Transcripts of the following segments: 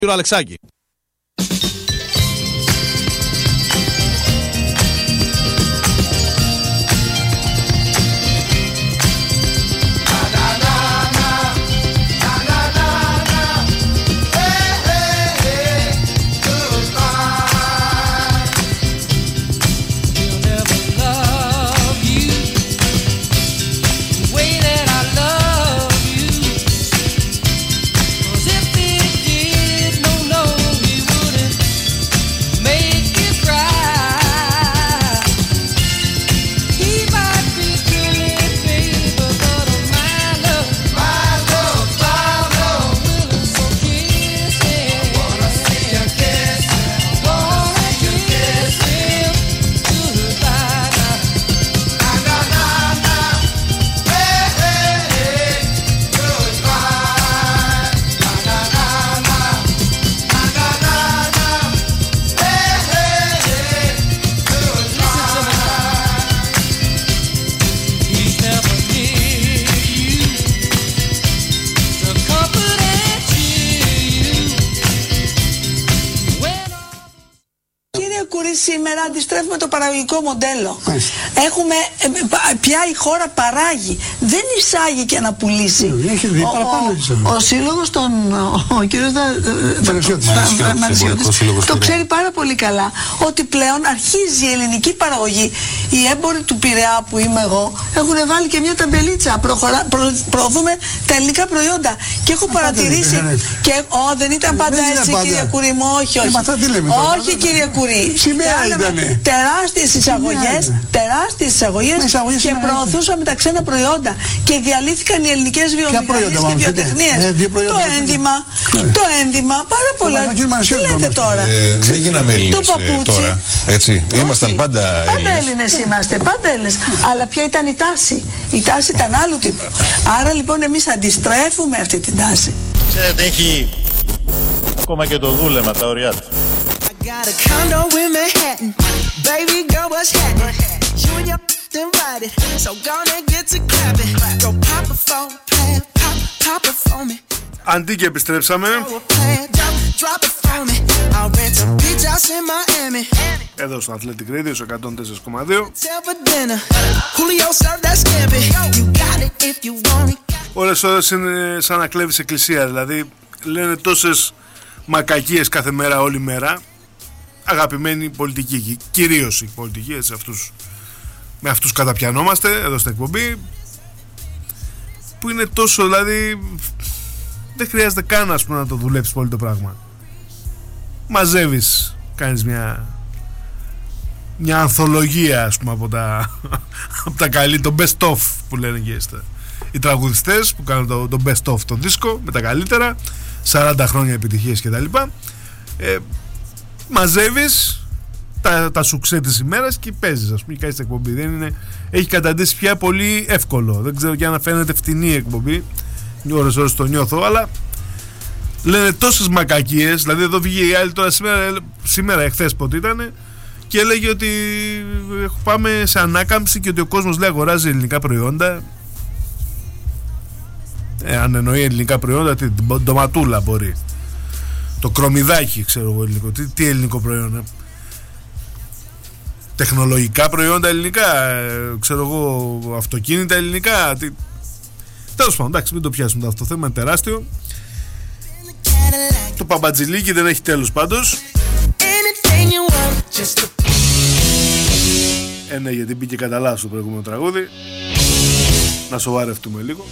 Κύριο Αλεξάκη. Σήμερα αντιστρέφουμε το παραγωγικό μοντέλο. Έχουμε, πια η χώρα παράγει, δεν εισάγει και να πουλήσει. Ο σύλλογος των, ο κύριος Μανσιώτης το ξέρει πάρα πολύ καλά, ότι πλέον αρχίζει η ελληνική παραγωγή. Οι έμποροι του Πειραιά που είμαι εγώ έχουν βάλει και μια ταμπελίτσα, προωθούμε τα ελληνικά προϊόντα, και έχω παρατηρήσει και δεν ήταν πάντα έτσι, κύριε Κουρί μου, όχι, όχι κύριε Κουρί. Τεράστιες εισαγωγές και προωθούσαμε τα ξένα προϊόντα και διαλύθηκαν οι ελληνικές βιομηχανίες και βιοτεχνίες. Το ένδυμα, πάρα πολλά. Τι λέτε τώρα? Δεν γίναμε Έλληνες τώρα, έτσι. Ήμασταν πάντα Έλληνες είμαστε, πάντα Έλληνες. Αλλά ποια ήταν η τάση? Η τάση ήταν άλλου τύπου. Άρα λοιπόν εμείς αντιστρέφουμε αυτή την τάση. Ξέρετε, έχει ακόμα και το δούλεμα τα ωριά του. Got a condo in Manhattan. Baby girl, what's happening? You and your invited, so gonna get to clapping. Go pop a phone, play, pop it for me. Αντί και επιστρέψαμε. Εδώ στο Athletic Radio, στο 104,2. Ώρες είναι σαν να κλέβεις εκκλησία. Δηλαδή λένε τόσες μακακίες κάθε μέρα, όλη μέρα. Αγαπημένη πολιτική, κυρίως η πολιτική, έτσι, με αυτούς καταπιανόμαστε εδώ στην εκπομπή, που είναι τόσο, δηλαδή δεν χρειάζεται καν, ας πούμε, να το δουλέψεις πολύ το πράγμα. Μαζεύεις, κάνεις μια ανθολογία, ας πούμε, από τα καλή, το best of που λένε και οι τραγουδιστές που κάνουν το best of το δίσκο με τα καλύτερα, 40 χρόνια επιτυχίες κτλ. Μαζεύεις τα σουξέ της ημέρας και παίζεις, ας πούμε, και κάνεις την εκπομπή. Δεν είναι, έχει καταντήσει πια πολύ εύκολο. Δεν ξέρω και αν φαίνεται φτηνή η εκπομπή. Ώρες το νιώθω, αλλά λένε τόσες μακακίες. Δηλαδή εδώ βγήκε η άλλη τώρα σήμερα εχθές πότε ήταν, και έλεγε ότι πάμε σε ανάκαμψη και ότι ο κόσμος, λέει, αγοράζει ελληνικά προϊόντα. Αν εννοεί ελληνικά προϊόντα, την ντοματούλα μπορεί. Το κρομιδάκι, ξέρω εγώ ελληνικό. Τι ελληνικό προϊόν? Τεχνολογικά προϊόντα ελληνικά, ξέρω εγώ, αυτοκίνητα ελληνικά. Τέλος πάντων, εντάξει, μην το πιάσουμε αυτό το θέμα, είναι τεράστιο. Το παμπατζηλίκι δεν έχει τέλος πάντως. Ναι, γιατί μπήκε κατά λάθος το προηγούμενο τραγούδι. Να σοβαρευτούμε λίγο.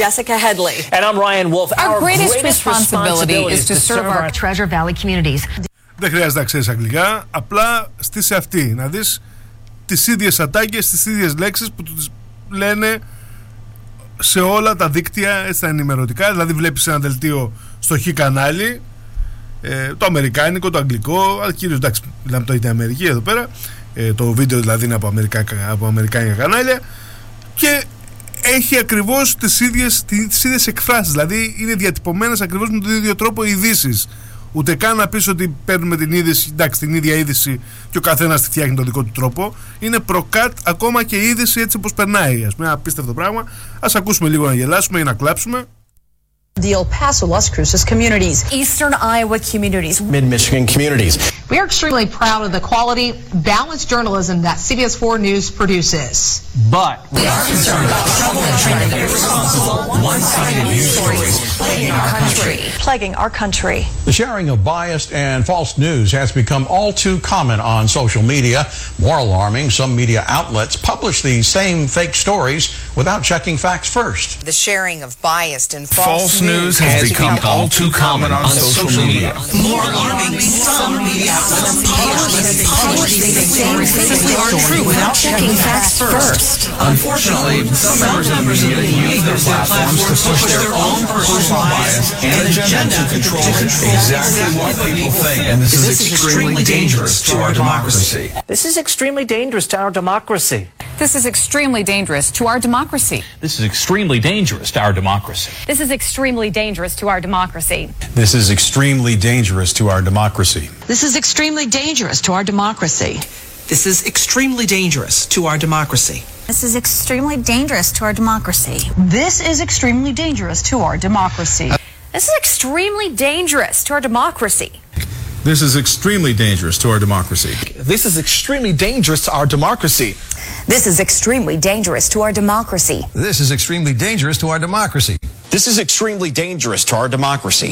Jessica Headley. And I'm Ryan Wolf. Our greatest responsibility is to serve our Treasure Valley communities. Δεν χρειάζεται να ξέρεις αγγλικά, απλά στήσε αυτή, να δεις τις ίδιες ατάκες, τις ίδιες λέξεις που τους λένε σε όλα τα δίκτυα, έτσι, τα ενημερωτικά. Δηλαδή βλέπεις ένα δελτίο στο Χ κανάλι, το αμερικάνικο, το αγγλικό, αλλά κυρίως, εντάξει, μιλάμε το ίδιο Αμερική εδώ πέρα, το βίντεο δηλαδή είναι από αμερικάνικα κανάλια, και έχει ακριβώς τις ίδιες εκφράσεις, δηλαδή είναι διατυπωμένες ακριβώς με τον ίδιο τρόπο οι ειδήσεις. Ούτε καν να πεις ότι παίρνουμε την είδηση, εντάξει, την ίδια είδηση και ο καθένας τη φτιάχνει τον δικό του τρόπο. Είναι προκάτ ακόμα και η είδηση έτσι όπως περνάει. Ας πούμε, ένα απίστευτο πράγμα. Ας ακούσουμε λίγο να γελάσουμε ή να κλάψουμε. The El Paso, Las Cruces communities, Eastern Iowa communities, Mid-Michigan communities. We are extremely proud of the quality, balanced journalism that CBS 4 News produces. But we are concerned about trouble and trend of irresponsible, one-sided news stories plaguing our country. Plaguing our country. The sharing of biased and false news has become all too common on social media. More alarming, some media outlets publish these same fake stories without checking facts first. The sharing of biased and false news has become all too common on social media. More alarming, some media outlets publish these same fake stories without checking facts first. Unfortunately, some members of the media use their platforms to push their own personal bias and agenda to control exactly what people think. And this is extremely dangerous to our democracy. this is extremely dangerous to our democracy. This is extremely dangerous to our democracy. This is extremely dangerous to our democracy. This is extremely dangerous to our democracy. This is extremely dangerous to our democracy. This is extremely dangerous to our democracy. This is extremely dangerous to our democracy. This is extremely dangerous to our democracy. This is extremely dangerous to our democracy. This is extremely dangerous to our democracy. This is extremely dangerous to our democracy. This is extremely dangerous to our democracy. This is extremely dangerous to our democracy. This is extremely dangerous to our democracy. This is extremely dangerous to our democracy.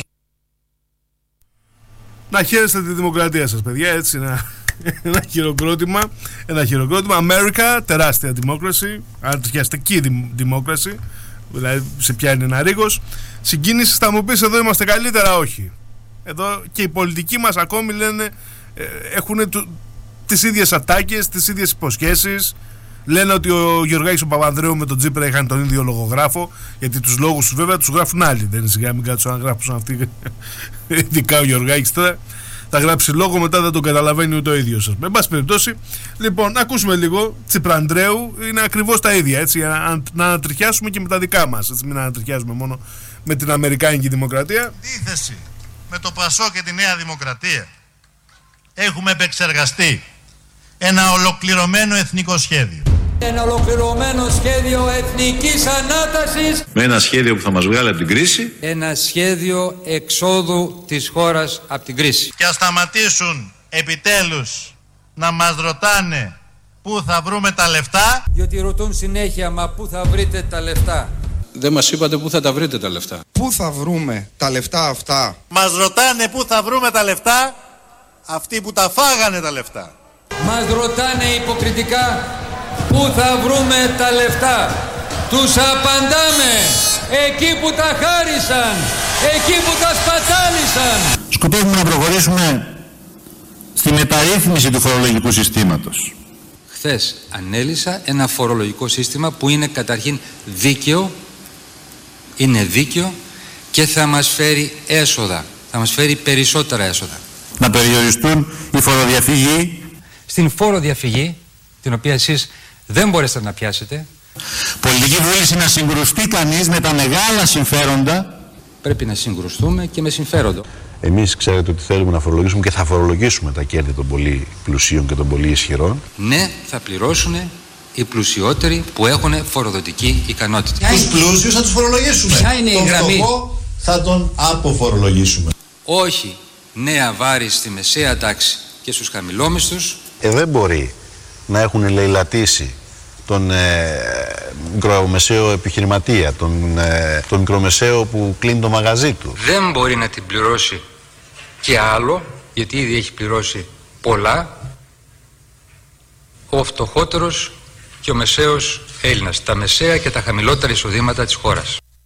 Να χαίρεστε τη δημοκρατία σας, παιδιά, έτσι, ένα χειροκρότημα. Ένα χειροκρότημα. America, τεράστια democracy, αντριαστική democracy, δηλαδή σε πιάνει ένα ρίγος. Συγκίνηση, θα μου πεις, εδώ είμαστε καλύτερα, όχι. Εδώ και οι πολιτικοί μας ακόμη λένε, έχουν τις ίδιες ατάκες, τις ίδιες υποσχέσεις. Λένε ότι ο Γεωργάκης ο Παπανδρέου με τον Τσίπρα είχαν τον ίδιο λογογράφο, γιατί τους λόγους τους βέβαια τους γράφουν άλλοι. Δεν είναι σιγά, μην κάτσουν να γράψουν αυτοί. Ειδικά ο Γεωργάκης τώρα θα γράψει λόγο, μετά δεν τον καταλαβαίνει ούτε ο ίδιος σας. Με πάση περιπτώσει, λοιπόν, ακούσουμε λίγο Τσιπραντρέου, είναι ακριβώς τα ίδια, έτσι, να ανατριχιάσουμε και με τα δικά μας, έτσι, μην ανατριχιάζουμε μόνο με την Αμερικάνικη δημοκρατία. Αντίθεση με το ΠΑΣΟ και τη Νέα Δημοκρατία, έχουμε επεξεργαστεί ένα ολοκληρωμένο εθνικό σχέδιο. Ένα ολοκληρωμένο σχέδιο εθνικής ανάτασης. Με ένα σχέδιο που θα μας βγάλει από την κρίση. Ένα σχέδιο εξόδου της χώρας από την κρίση. Και ας σταματήσουν επιτέλους να μας ρωτάνε πού θα βρούμε τα λεφτά. Διότι ρωτούν συνέχεια, μα πού θα βρείτε τα λεφτά. Δεν μας είπατε πού θα τα βρείτε τα λεφτά. Πού θα βρούμε τα λεφτά αυτά. Μας ρωτάνε πού θα βρούμε τα λεφτά αυτοί που τα φάγανε τα λεφτά. Μας ρωτάνε υποκριτικά πού θα βρούμε τα λεφτά. Τους απαντάμε εκεί που τα χάρισαν, εκεί που τα σπατάλησαν. Σκοπεύουμε να προχωρήσουμε στη μεταρρύθμιση του φορολογικού συστήματος. Χθες ανέλησα ένα φορολογικό σύστημα που είναι καταρχήν δίκαιο, είναι δίκαιο και θα μας φέρει έσοδα, θα μας φέρει περισσότερα έσοδα. Να περιοριστούν η φοροδιαφυγή. Στην φοροδιαφυγή, την οποία εσείς δεν μπορέσατε να πιάσετε. Πολιτική βούληση να συγκρουστεί κανείς με τα μεγάλα συμφέροντα. Πρέπει να συγκρουστούμε και με συμφέροντα. Εμείς ξέρετε ότι θέλουμε να φορολογήσουμε και θα φορολογήσουμε τα κέρδη των πολύ πλουσίων και των πολύ ισχυρών. Ναι, θα πληρώσουν οι πλουσιότεροι που έχουν φοροδοτική ικανότητα. Τους πλούσιους θα τους φορολογήσουμε. Ποια είναι η γραμμή? Τον φτωχό θα τον αποφορολογήσουμε. Όχι νέα βάρη στη μεσαία τάξη και στους χαμηλόμισθους. Δεν μπορεί να έχουν λαιλατήσει τον μικρομεσαίο επιχειρηματία, τον μικρομεσαίο που κλείνει το μαγαζί του. Δεν μπορεί να την πληρώσει και άλλο, γιατί ήδη έχει πληρώσει πολλά, ο φτωχότερος και ο μεσαίος Έλληνας, τα μεσαία και τα χαμηλότερα εισοδήματα της χώρας.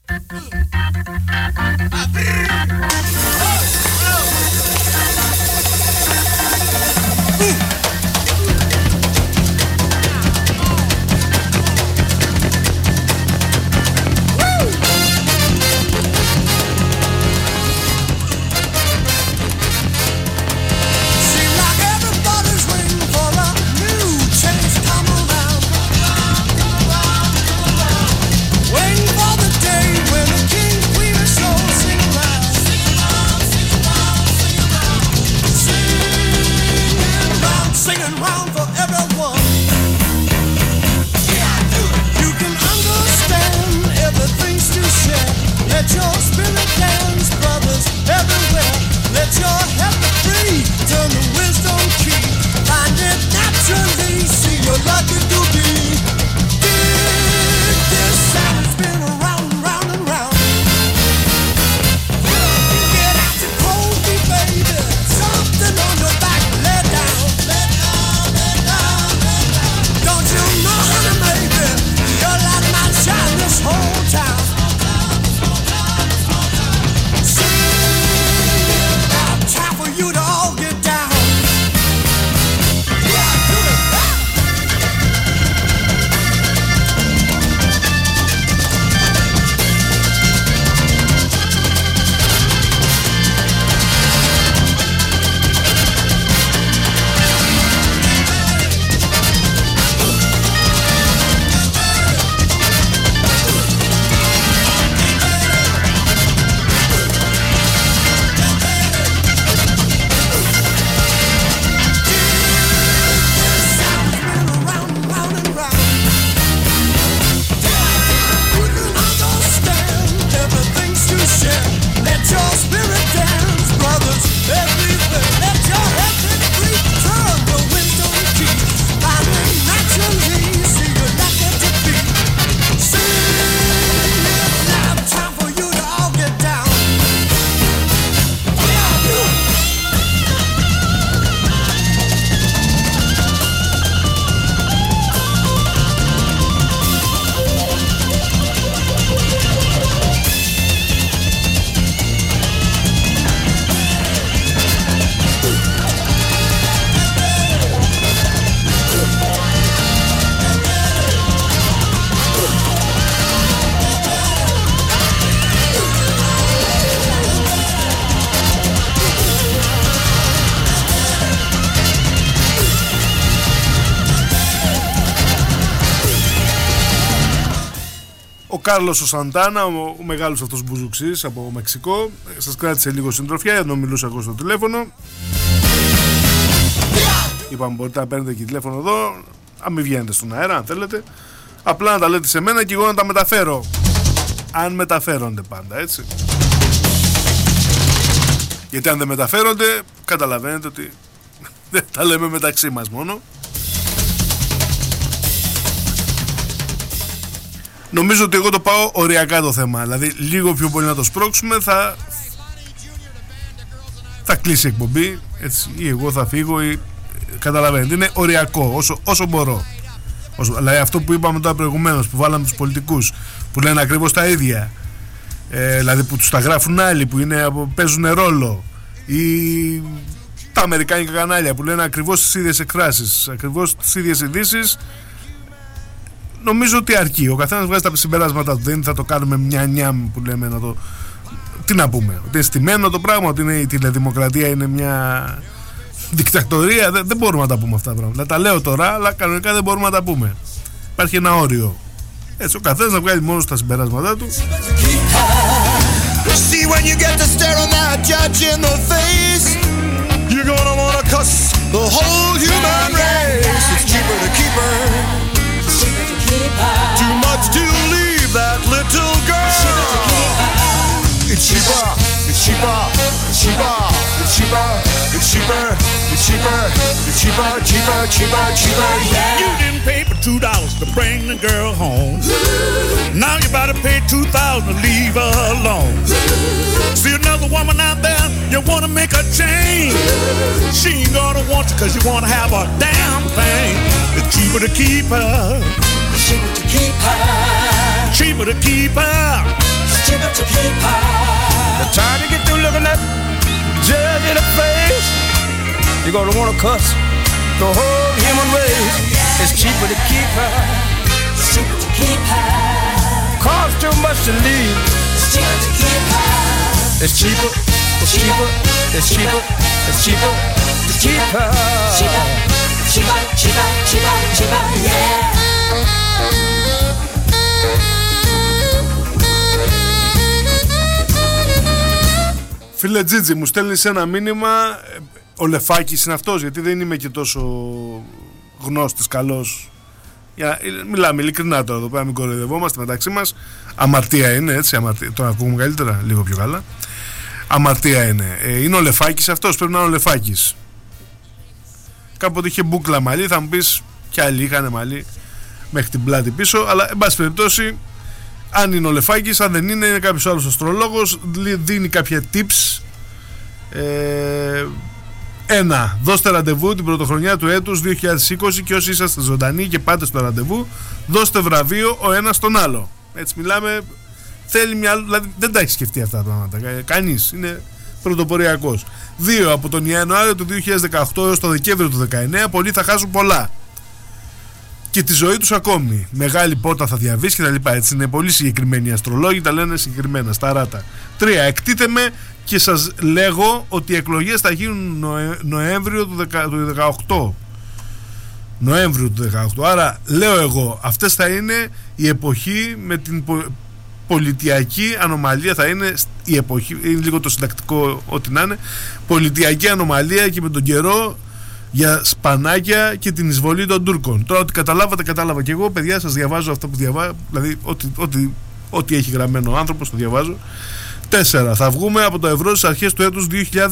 Κάρλος ο Σαντάνα, ο μεγάλος αυτός μπουζουξής από Μεξικό. Σας κράτησε λίγο συντροφιά, ενώ μιλούσα εγώ στο τηλέφωνο. Είπαμε μπορείτε να παίρνετε και τηλέφωνο εδώ, αν μην βγαίνετε στον αέρα αν θέλετε. Απλά να τα λέτε σε μένα και εγώ να τα μεταφέρω. Αν μεταφέρονται πάντα, έτσι. Γιατί αν δεν μεταφέρονται, καταλαβαίνετε ότι δεν τα λέμε μεταξύ μας μόνο. Νομίζω ότι εγώ το πάω οριακά το θέμα. Δηλαδή λίγο πιο πολύ να το σπρώξουμε θα κλείσει η εκπομπή, έτσι, ή εγώ θα φύγω ή... Καταλαβαίνετε, είναι οριακό όσο μπορώ. Δηλαδή αυτό που είπαμε τώρα προηγουμένως, που βάλαμε τους πολιτικούς που λένε ακριβώς τα ίδια, δηλαδή που τους τα γράφουν άλλοι, που παίζουν ρόλο, ή τα αμερικάνικα κανάλια που λένε ακριβώς τις ίδιες εκφράσεις, ακριβώς τις ίδιες ειδήσεις. Νομίζω ότι αρκεί. Ο καθένας βγάζει τα συμπεράσματα του. Δεν θα το κάνουμε μια νιάμ που λέμε να το. Τι να πούμε, ότι είναι στημένο το πράγμα, ότι είναι η τηλεδημοκρατία είναι μια δικτατορία. Δεν μπορούμε να τα πούμε αυτά τα πράγματα. Τα λέω τώρα, αλλά κανονικά δεν μπορούμε να τα πούμε. Υπάρχει ένα όριο. Έτσι, ο καθένας να βγάλει μόνο τα συμπεράσματά του. Too much to leave that little girl. It's cheaper, it's cheaper, it's cheaper, it's cheaper, it's cheaper, it's cheaper, it's cheaper, cheaper, cheaper, cheaper, yeah. You didn't pay for $2 to bring the girl home. Now you about to pay $2,000 to leave her alone. See another woman out there, you wanna make a change. She ain't gonna want you cause you wanna have a damn thing. It's cheaper to keep her. Cheaper to keep her. Cheaper to keep her. sugar to keep her. The time to get through looking at judge in the face, you're gonna wanna cuss the whole human race. It's cheaper to keep her. It's cheaper to keep her. Costs too much to leave. It's cheaper to keep her. It's cheaper. It's cheaper. It's cheaper. It's cheaper to keep her. Cheaper, cheaper, cheaper, cheaper, cheaper, yeah. Φίλε Τζίτζι, μου στέλνεις ένα μήνυμα. Ο Λεφάκης είναι αυτός? Γιατί δεν είμαι και τόσο γνώστης, καλός. Μιλάμε ειλικρινά τώρα εδώ πέρα, μην κοροϊδευόμαστε μεταξύ μας. Αμαρτία είναι, έτσι, αμαρτία. Τώρα ακούμε καλύτερα, λίγο πιο καλά. Αμαρτία είναι. Είναι ο Λεφάκης αυτός, πρέπει να είναι ο Λεφάκης. Κάποτε είχε μπούκλα μαλλί, θα μου πεις κι άλλοι είχαν μαλλί μέχρι την πλάτη πίσω, αλλά εν πάση περιπτώσει, αν είναι ο Λεφάκης, αν δεν είναι, είναι κάποιος άλλος αστρολόγος, δίνει κάποια tips. Ένα, δώστε ραντεβού την πρωτοχρονιά του έτους 2020 και όσοι είσαστε ζωντανοί και πάτε στο ραντεβού, δώστε βραβείο ο ένας τον άλλο. Έτσι μιλάμε, θέλει μια, δηλαδή δεν τα έχει σκεφτεί αυτά τα πράγματα κανείς, είναι πρωτοποριακός. 2, από τον Ιανουάριο του 2018 έως τον Δεκέμβριο του 2019 πολλοί θα χάσουν πολλά και τη ζωή τους ακόμη. Μεγάλη πόρτα θα διαβείς και τα λοιπά. Έτσι είναι πολύ συγκεκριμένοι οι αστρολόγοι, τα λένε συγκεκριμένα, στα ράτα. 3, εκτίθεμαι και σας λέγω ότι οι εκλογές θα γίνουν Νοέμβριο του 2018. Νοέμβριο του 2018. Άρα λέω εγώ, αυτές θα είναι η εποχή με την πολιτιακή ανομαλία, θα είναι η εποχή, είναι λίγο το συντακτικό ό,τι να είναι, πολιτιακή ανομαλία και με τον καιρό για σπανάκια και την εισβολή των Τούρκων. Τώρα ότι καταλάβατε, κατάλαβα και εγώ, παιδιά, σας διαβάζω αυτό που διαβάζω, δηλαδή ό,τι έχει γραμμένο ο άνθρωπος το διαβάζω. 4, θα βγούμε από το ευρώ στις αρχές του έτους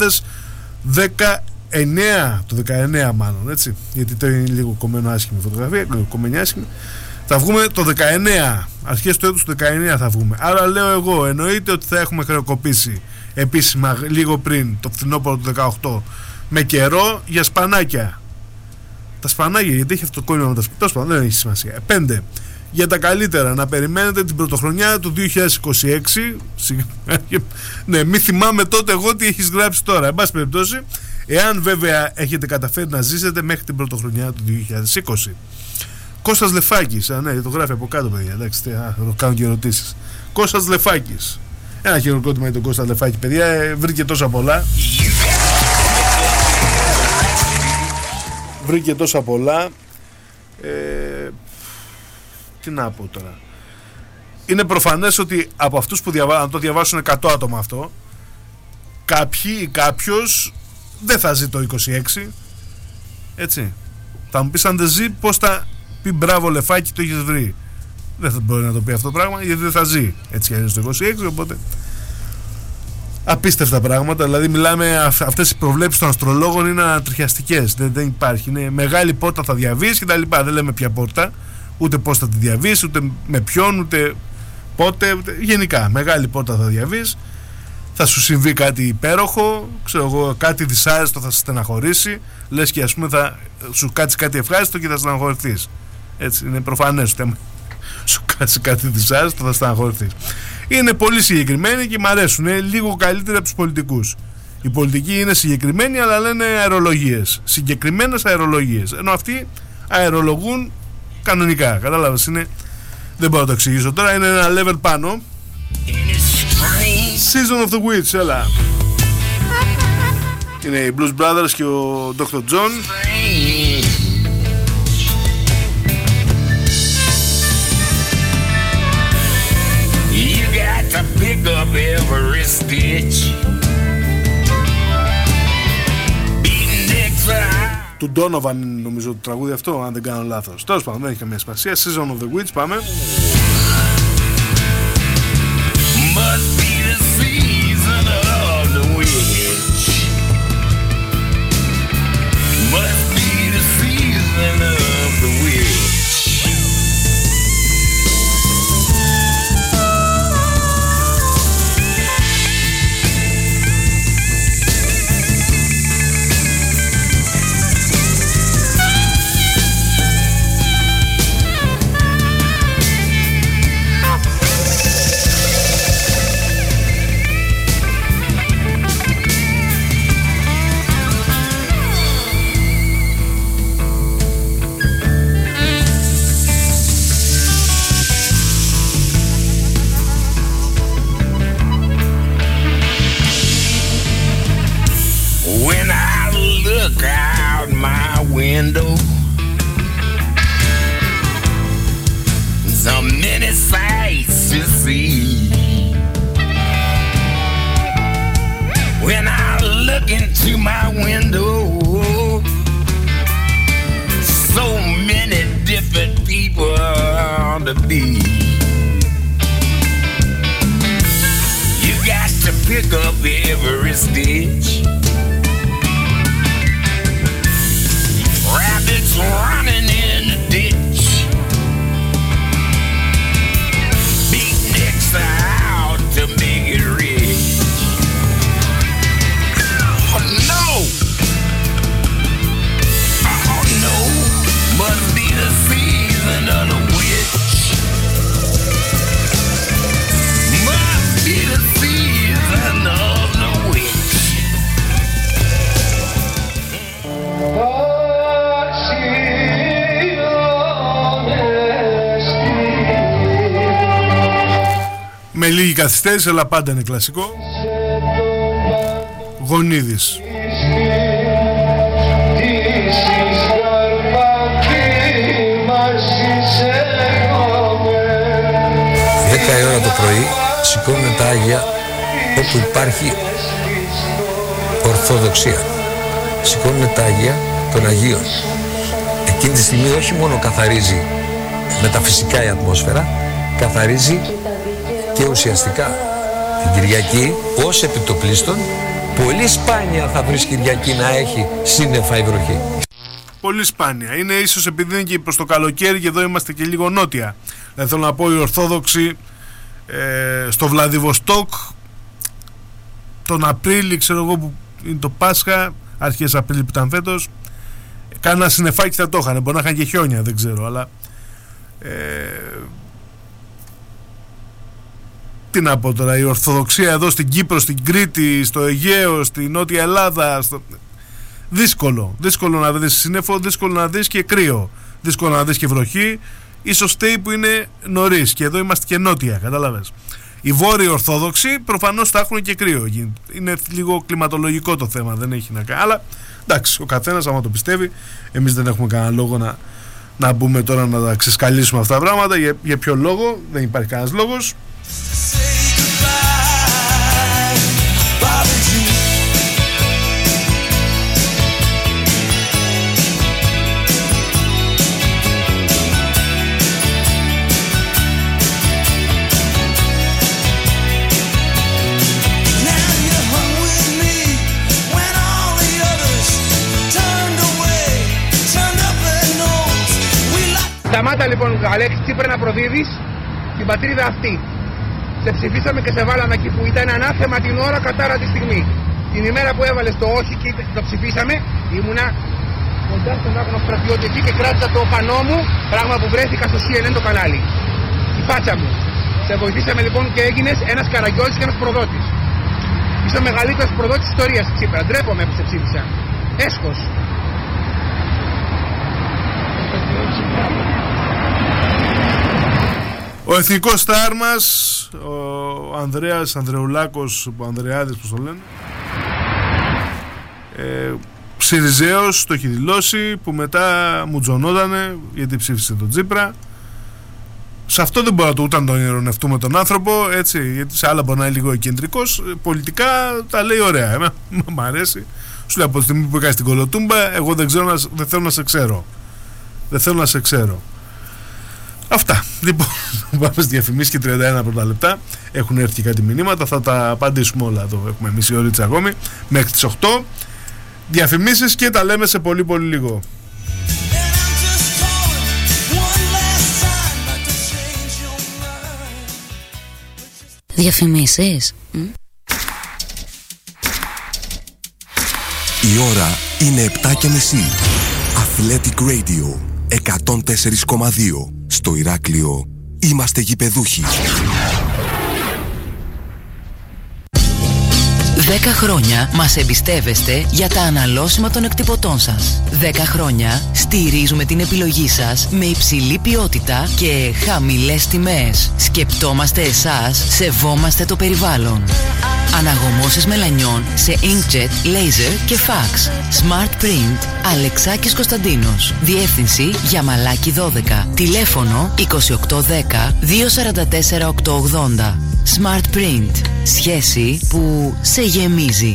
2019, το 19 μάλλον, έτσι, γιατί το είναι λίγο κομμένο άσχημη φωτογραφία, κομμένη άσχημη. Θα βγούμε το 19, αρχές του έτους του 19 θα βγούμε. Άρα λέω εγώ, εννοείται ότι θα έχουμε χρεοκοπήσει επίσημα λίγο πριν το φθινόπωρο του 18 με καιρό για σπανάκια. Τα σπανάκια, γιατί έχει αυτό το κόλλημα με τα σπιτόσπανα, δεν έχει σημασία. 5, για τα καλύτερα, να περιμένετε την πρωτοχρονιά του 2026. Ναι, μη θυμάμαι τότε εγώ τι έχεις γράψει τώρα. Εν πάση περιπτώσει, εάν βέβαια έχετε καταφέρει να ζήσετε μέχρι την πρωτοχρονιά του 2020. Κώστας Λεφάκης, ναι, το γράφει από κάτω, παιδιά. Εντάξει, κάνω και ερωτήσεις. Κώστας Λεφάκης. Ένα χειροκρότημα για τον Κώστα Λεφάκη, παιδιά. Βρήκε τόσα πολλά. Βρήκε τόσα πολλά. Τι να πω τώρα. Είναι προφανές ότι από αυτούς που αν το διαβάσουν 100 άτομα αυτό, κάποιοι ή κάποιος δεν θα ζει το 26. Έτσι. Θα μου πεις αν δεν ζει, πώς θα πει μπράβο Λεφάκη, το έχεις βρει? Δεν θα μπορεί να το πει αυτό το πράγμα, γιατί δεν θα ζει έτσι και το 26. Οπότε απίστευτα πράγματα. Δηλαδή μιλάμε, αυτές οι προβλέψεις των αστρολόγων είναι ανατριχιαστικές. Δεν υπάρχει. Είναι μεγάλη πόρτα θα διαβείς και τα λοιπά. Δεν λέμε ποια πόρτα, ούτε πώς θα τη διαβείς, ούτε με ποιον, ούτε πότε. Γενικά, μεγάλη πόρτα θα διαβείς. Θα σου συμβεί κάτι υπέροχο, ξέρω εγώ, κάτι δυσάρεστο θα σε στεναχωρήσει. Λες και ας πούμε θα σου κάτσει κάτι ευχάριστο και θα στεναχωρηθείς. Έτσι, είναι προφανές ότι σου κάτσει κάτι δυσάρεστο θα στεναχωρηθείς. Είναι πολύ συγκεκριμένοι και μου αρέσουν. Είναι λίγο καλύτεροι από τους πολιτικούς. Οι πολιτικοί είναι συγκεκριμένοι, αλλά λένε αερολογίες. Συγκεκριμένες αερολογίες. Ενώ αυτοί αερολογούν κανονικά. Κατάλαβες, είναι. Δεν μπορώ να το εξηγήσω τώρα. Είναι ένα level πάνω. Season of the Witch, έλα. Είναι οι Blues Brothers και ο Dr. John. You got to pick up every stitch. Του Donovan νομίζω το τραγούδι αυτό, αν δεν κάνω λάθος. Τέλος πάντων, δεν έχει καμία σημασία. Season of the Witch, πάμε. Must be the season of the witch. Must be the season of the witch. my window. So many sights to see. When I look into my window, so many different people to be. You got to pick up every stitch. Rabbits running in the ditch. Beatniks out to make it rich. Oh no! Oh no! Must be the season of the witch. Must be the season of the witch. Με λίγη καθυστέρηση, αλλά πάντα είναι κλασικό. Γονίδης. 10 η ώρα το πρωί σηκώνουν τα Άγια όπου υπάρχει Ορθοδοξία. Σηκώνουν τα Άγια των Αγίων. Εκείνη τη στιγμή όχι μόνο καθαρίζει μεταφυσικά η ατμόσφαιρα, καθαρίζει και ουσιαστικά την Κυριακή ως επιτοπλίστων. Πολύ σπάνια θα βρεις Κυριακή να έχει σύννεφα η βροχή. Πολύ σπάνια. Είναι ίσως επειδή είναι και προς το καλοκαίρι και εδώ είμαστε και λίγο νότια. Δηλαδή θέλω να πω, οι Ορθόδοξοι στο Βλαδιβοστόκ τον Απρίλη, ξέρω εγώ, που είναι το Πάσχα, αρχές Απρίλη που ήταν φέτος, κάνα συννεφάκι θα το είχαν. Μπορεί να είχαν και χιόνια, δεν ξέρω, αλλά τι να πω τώρα, η Ορθοδοξία εδώ στην Κύπρο, στην Κρήτη, στο Αιγαίο, στη Νότια Ελλάδα, δύσκολο να δεις σύννεφο, δύσκολο να δεις και κρύο, δύσκολο να δεις και βροχή. Ίσως στέει που είναι νωρίς και εδώ είμαστε και νότια, κατάλαβες. Οι Βόρειοι Ορθόδοξοι προφανώς θα έχουν και κρύο. Είναι λίγο κλιματολογικό το θέμα, δεν έχει να κάνει. Αλλά εντάξει, ο καθένας άμα το πιστεύει. Εμείς δεν έχουμε κανένα λόγο να μπούμε τώρα να τα ξεσκαλίσουμε αυτά τα πράγματα. Για ποιο λόγο, δεν υπάρχει κανένας λόγος. Σταμάτα λοιπόν, Αλέξη Τσίπρα, να προδίδεις την πατρίδα αυτή. Σε ψηφίσαμε και σε βάλαμε εκεί που ήταν ανάθεμα την ώρα κατάρα τη στιγμή. Την ημέρα που έβαλες το όχι και το ψηφίσαμε, ήμουνα κοντά στον άγνο στρατιώτη εκεί και κράτησα το πανό μου, πράγμα που βρέθηκα στο CNN το κανάλι. Η φάτσα μου. Σε βοηθήσαμε λοιπόν και έγινες ένας Καραγκιόζης και ένας προδότης. Είσαι ο μεγαλύτερος προδότης της ιστορίας, Τσίπρα. Ντρέπομαι που σε ψήφισα. Έσχος. Ο εθνικός στάρ μας, ο Ανδρέας Ανδρεουλάκος, ο Ανδρεάδης πως το λένε, Συριζέος, το έχει δηλώσει, που μετά μουτζωνότανε γιατί ψήφισε τον Τσίπρα. Σε αυτό δεν μπορούμε ούτε να τον ειρωνευτούμε τον άνθρωπο, έτσι, γιατί σε άλλα μπορεί να είναι λίγο κεντρικός. Πολιτικά τα λέει ωραία, μ' αρέσει. Σου λέει από τη στιγμή που έκανες την κολοτούμπα, εγώ δεν θέλω να σε ξέρω. Δεν θέλω να σε ξέρω. Αυτά. Λοιπόν, πάμε στη διαφημίσεις και 31 πρώτα λεπτά. Έχουν έρθει και κάτι μηνύματα, θα τα απαντήσουμε όλα εδώ. Έχουμε μισή ώριτσα ακόμη, μέχρι τις 8. Διαφημίσεις και τα λέμε σε πολύ πολύ λίγο. Διαφημίσεις. Η ώρα είναι 7:30. Athletic Radio 104,2. Στο Ηράκλειο είμαστε γηπεδούχοι. 10 χρόνια μας εμπιστεύεστε για τα αναλώσιμα των εκτυπωτών σας. 10 χρόνια στηρίζουμε την επιλογή σας με υψηλή ποιότητα και χαμηλές τιμές. Σκεπτόμαστε εσάς, σεβόμαστε το περιβάλλον. Αναγωμώσεις μελανιών σε inkjet, laser και fax. Smart Print, Αλεξάκης Κωνσταντίνος. Διεύθυνση Γιαμαλάκη 12. Τηλέφωνο 2810 244 880. Smart Print. Σχέση που σε γεμίζει.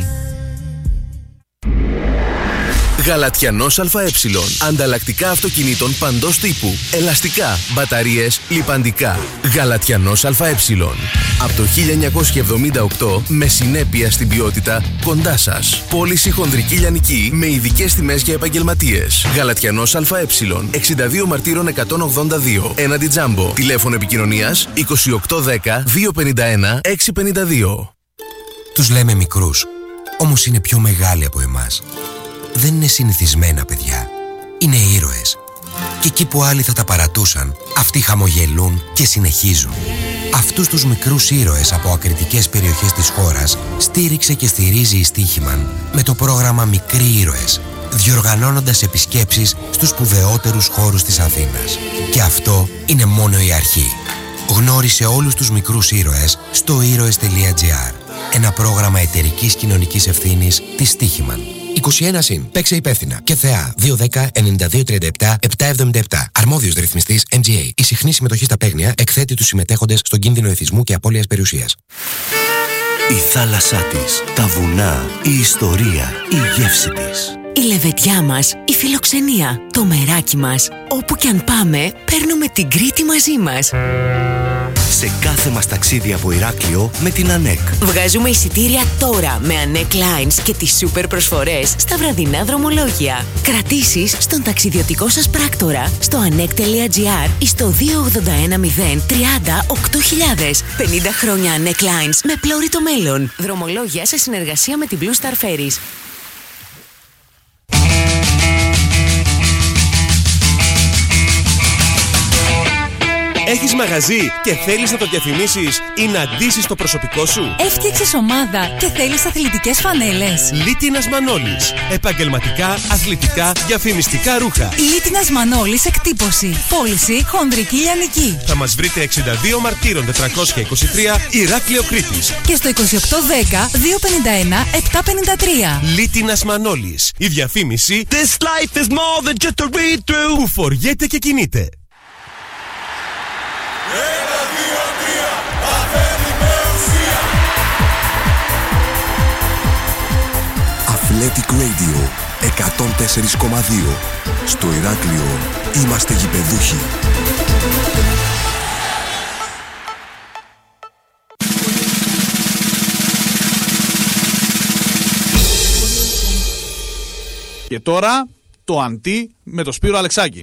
Γαλατιανός ΑΕ. Ανταλλακτικά αυτοκινήτων παντός τύπου. Ελαστικά, μπαταρίες, λιπαντικά. Γαλατιανός ΑΕ. Από το 1978 με συνέπεια στην ποιότητα κοντά σας. Πώληση χονδρική λιανική με ειδικές τιμές για επαγγελματίες. Γαλατιανός ΑΕ. 62 Μαρτύρων 182. Έναντι Τζάμπο. Τηλέφωνο επικοινωνίας 2810 251 652. Τους λέμε μικρούς, όμως είναι πιο μεγάλοι από εμάς. Δεν είναι συνηθισμένα παιδιά. Είναι ήρωες. Και εκεί που άλλοι θα τα παρατούσαν, αυτοί χαμογελούν και συνεχίζουν. Αυτούς τους μικρούς ήρωες από ακριτικές περιοχές της χώρας στήριξε και στηρίζει η Στίχημαν με το πρόγραμμα Μικροί Ήρωες, διοργανώνοντας επισκέψεις στους σπουδαιότερους χώρους της Αθήνας. Και αυτό είναι μόνο η αρχή. Γνώρισε όλους τους μικρούς ήρωες στο ήρωες.gr. Ένα πρόγραμμα εταιρικής κοινωνικής ευθύνης της Στίχημαν. 21 συν. Παίξε υπεύθυνα. Και ΘΕΑ 210 9237 777. Αρμόδιος ρυθμιστής MGA. Η συχνή συμμετοχή στα παίγνια εκθέτει τους συμμετέχοντες στον κίνδυνο εθισμού και απώλειας περιουσίας. Η θάλασσά της, τα βουνά, η ιστορία, η γεύση της. Η λεβεντιά μας, η φιλοξενία, το μεράκι μας. Όπου κι αν πάμε, παίρνουμε την Κρήτη μαζί μας. Σε κάθε μας ταξίδι από Ηράκλειο με την ΑΝΕΚ. Βγάζουμε εισιτήρια τώρα με ANEC Lines και τις σούπερ προσφορές στα βραδινά δρομολόγια. Κρατήσεις στον ταξιδιωτικό σας πράκτορα στο anek.gr ή στο 281 030 8000. 50 χρόνια ANEC Lines με πλώρη το μέλλον. Δρομολόγια σε συνεργασία με την Blue Star Ferries. Έχεις μαγαζί και θέλεις να το διαφημίσεις ή να ντύσεις το προσωπικό σου? Έφτιαξες ομάδα και θέλεις αθλητικές φανέλες? Λίτινας Μανώλης. Επαγγελματικά, αθλητικά, διαφημιστικά ρούχα. Λίτινας Μανώλης εκτύπωση. Πώληση χονδρική λιανική. Θα μας βρείτε 62 Μαρτύρων 423 Ηράκλειο Κρήτης. Και στο 2810 251 753. Λίτινας Μανώλης. Η διαφήμιση This life is more than just a read through που φοριέται και κινείται. Athletic Radio 104,2. Στο Ηράκλειο είμαστε γηπεδούχοι. Και τώρα το αντί με το Σπύρο Αλεξάκη.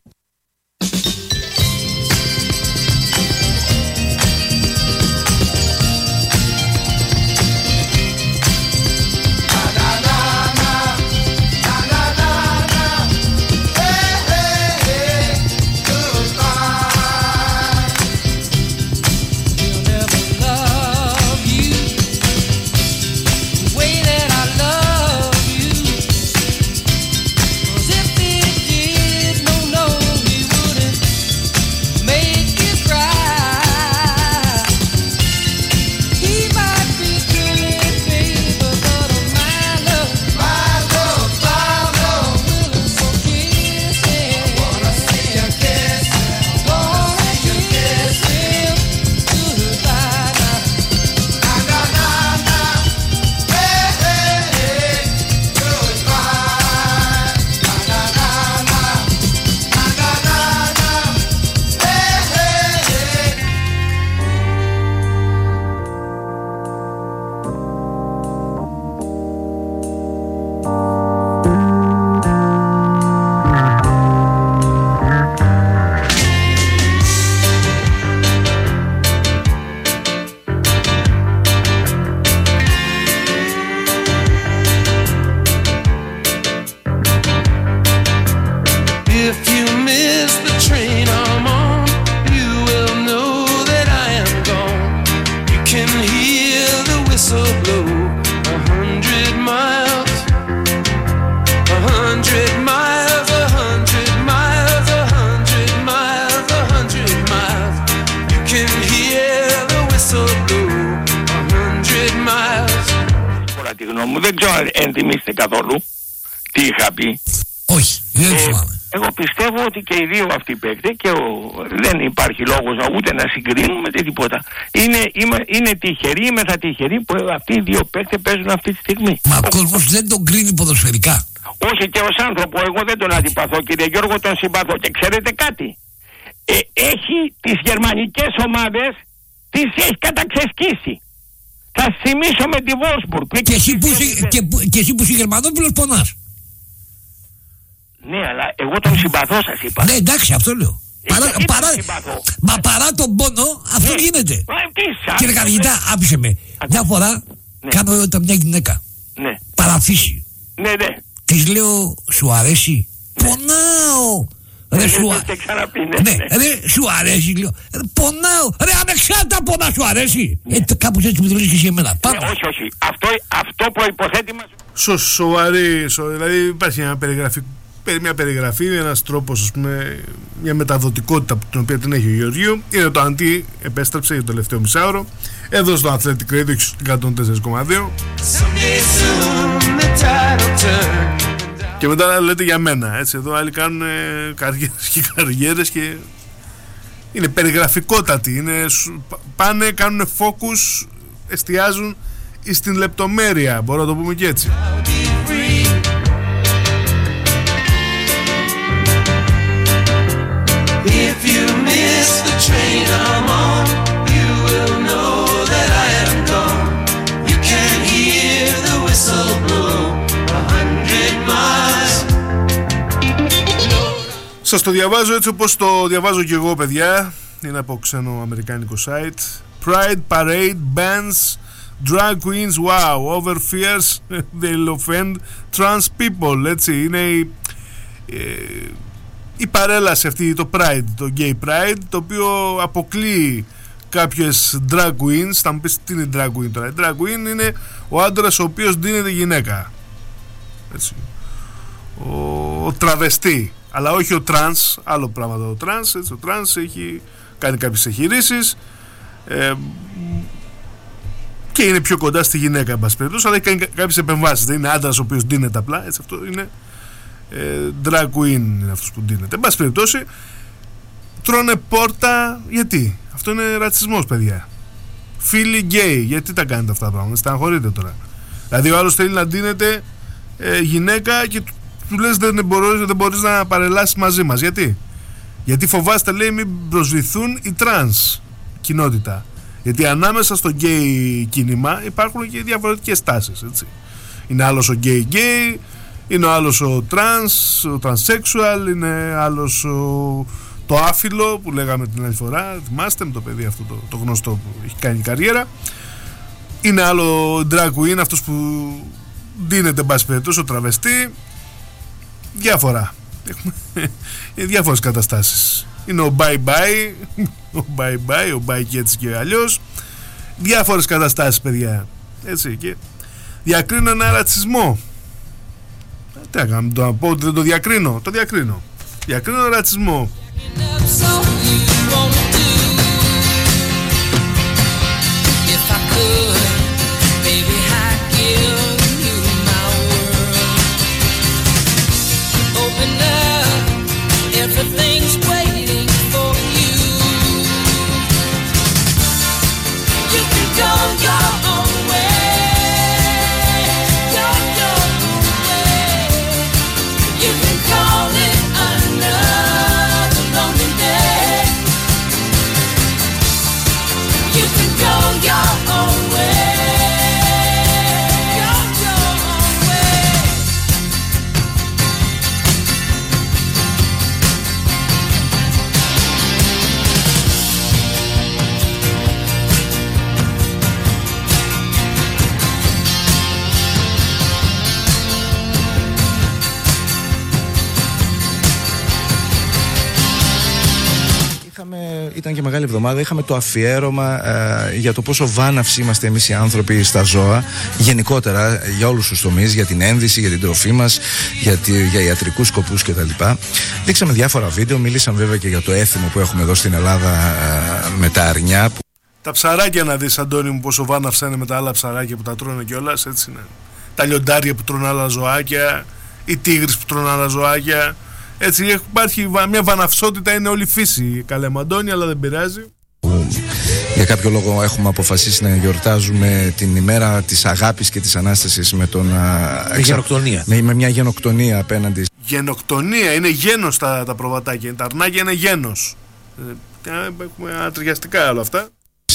whistle blow 100 θυμίστε καθόλου τι είχα πει. Όχι, δεν θυμάμαι. Εγώ πιστεύω ότι και οι δύο αυτοί παίκτες και δεν υπάρχει λόγος ούτε να συγκρίνουμε τίποτα. Είναι τυχεροί, μεθατυχεροί που αυτοί οι δύο παίκτες παίζουν αυτή τη στιγμή. Μα ο κόσμος δεν τον κρίνει ποδοσφαιρικά. Όχι, και ως άνθρωπο, εγώ δεν τον αντιπαθώ, κύριε Γιώργο, τον συμπαθώ. Και ξέρετε κάτι, έχει τις γερμανικές ομάδες, τις έχει καταξεσκίσει. Θα θυμίσω με τη Wolfsburg. Και εσύ που είσαι Γερμανόπουλος πονάς. Ναι, αλλά εγώ τον συμπαθώ, σας είπα. Ναι, εντάξει, αυτό λέω. Μα παρά τον πόνο, αυτό γίνεται. Κύριε καθηγητά, άφησε με. Μια φορά κάνω ερώτηση μια γυναίκα. Ναι. Παραφύση. Ναι. Της λέω, σου αρέσει? Πονάω. Ρε σου αρέσει, λέω. Πονάω. Ρε ανεξάρτητα πονά σου αρέσει. Κάπως έτσι με το λες και εσύ εμένα. Όχι. Αυτό προϋποθέτει μας. Σοβαρή, δηλαδή υπάρχει μια περιγραφή, ένας τρόπος, ας πούμε, μια μεταδοτικότητα την οποία την έχει ο Γεωργίου. Είναι το Αντί, επέστρεψε για το τελευταίο μισάωρο. Εδώ στο Athletic Radio 104,2. Και μετά λέτε για μένα, έτσι, εδώ άλλοι κάνουν καριέρες και είναι περιγραφικότατοι, πάνε, κάνουν focus, εστιάζουν στην λεπτομέρεια, μπορώ να το πούμε και έτσι. If you miss the train I'm on, you will know that I am gone. You can hear the whistle blow 100 miles. Σας το διαβάζω έτσι όπως το διαβάζω και εγώ, παιδιά. Είναι από ξένο αμερικάνικο site. Pride Parade bans drag queens, wow, over fears they'll offend trans people. Έτσι, είναι η παρέλαση αυτή, το Pride, το Gay Pride, το οποίο αποκλείει κάποιες drag queens. Θα μου πεις τι είναι drag queen τώρα? Drag queen είναι ο άντρας ο οποίος δίνεται γυναίκα, έτσι. Ο τραβεστή, αλλά όχι ο trans, άλλο πράγμα το trans, έτσι. Ο trans έχει κάνει κάποιες εγχειρήσεις και είναι πιο κοντά στη γυναίκα, εν πάση περιπτώσει, αλλά έχει κάνει κάποιες επεμβάσεις. Δεν είναι άντρας ο οποίος δίνεται απλά, έτσι. Αυτό είναι drag queen, είναι αυτός που δίνεται. Εν πάση περιπτώσει, τρώνε πόρτα. Γιατί? Αυτό είναι ρατσισμός, παιδιά. Φίλοι γκέι, γιατί τα κάνετε αυτά τα πράγματα? Στεναχωρείτε τώρα. Δηλαδή ο άλλος θέλει να δίνεται γυναίκα και του λες δεν μπορείς να παρελάσεις μαζί μας. Γιατί φοβάστε, λέει, μην προσβληθούν οι τρανς κοινότητα. Γιατί ανάμεσα στο γκέι κίνημα υπάρχουν και διαφορετικές τάσεις, έτσι. Είναι άλλος ο γκέι, είναι ο άλλος ο τρανς, ο τρανσέξουαλ, είναι άλλος το άφυλο που λέγαμε την άλλη φορά, θυμάστε, με το παιδί αυτό το γνωστό που έχει κάνει καριέρα. Είναι άλλο drag queen, αυτός που δίνεται, εν πάση περιπτώσει, ο τραβεστή. Διάφορα. Έχουμε διάφορες καταστάσεις. Είναι ο bye-bye, ο bye και έτσι και αλλιώς. Διάφορες καταστάσεις, παιδιά. Έτσι, και διακρίνω ένα ρατσισμό. Τι να κάνω, το να πω ότι δεν το διακρίνω? Το διακρίνω. Διακρίνω ρατσισμό. Ήταν και μεγάλη εβδομάδα, είχαμε το αφιέρωμα για το πόσο βάναυση είμαστε εμείς οι άνθρωποι στα ζώα, γενικότερα για όλους τους τομείς, για την ένδυση, για την τροφή μας, για ιατρικούς σκοπούς κτλ. Δείξαμε διάφορα βίντεο, μιλήσαμε βέβαια και για το έθιμο που έχουμε εδώ στην Ελλάδα με τα αρνιά. Τα ψαράκια, να δεις, Αντώνη μου, πόσο βάναυσα είναι με τα άλλα ψαράκια που τα τρώνε κιόλας, έτσι είναι. τα λιοντάρια που τρώνε άλλα ζωάκια, οι τίγρες που τρώνε άλλα ζωάκια. Έτσι υπάρχει μια βαναυσότητα, είναι όλη φύση, καλέ Μαντώνη, αλλά δεν πειράζει. Για κάποιο λόγο έχουμε αποφασίσει να γιορτάζουμε την ημέρα της αγάπης και της Ανάστασης με τον γενοκτονία. Με μια γενοκτονία απέναντι. Γενοκτονία, είναι γένος τα προβατάκια, τα αρνάκια είναι γένος. Έχουμε ατριαστικά όλα αυτά.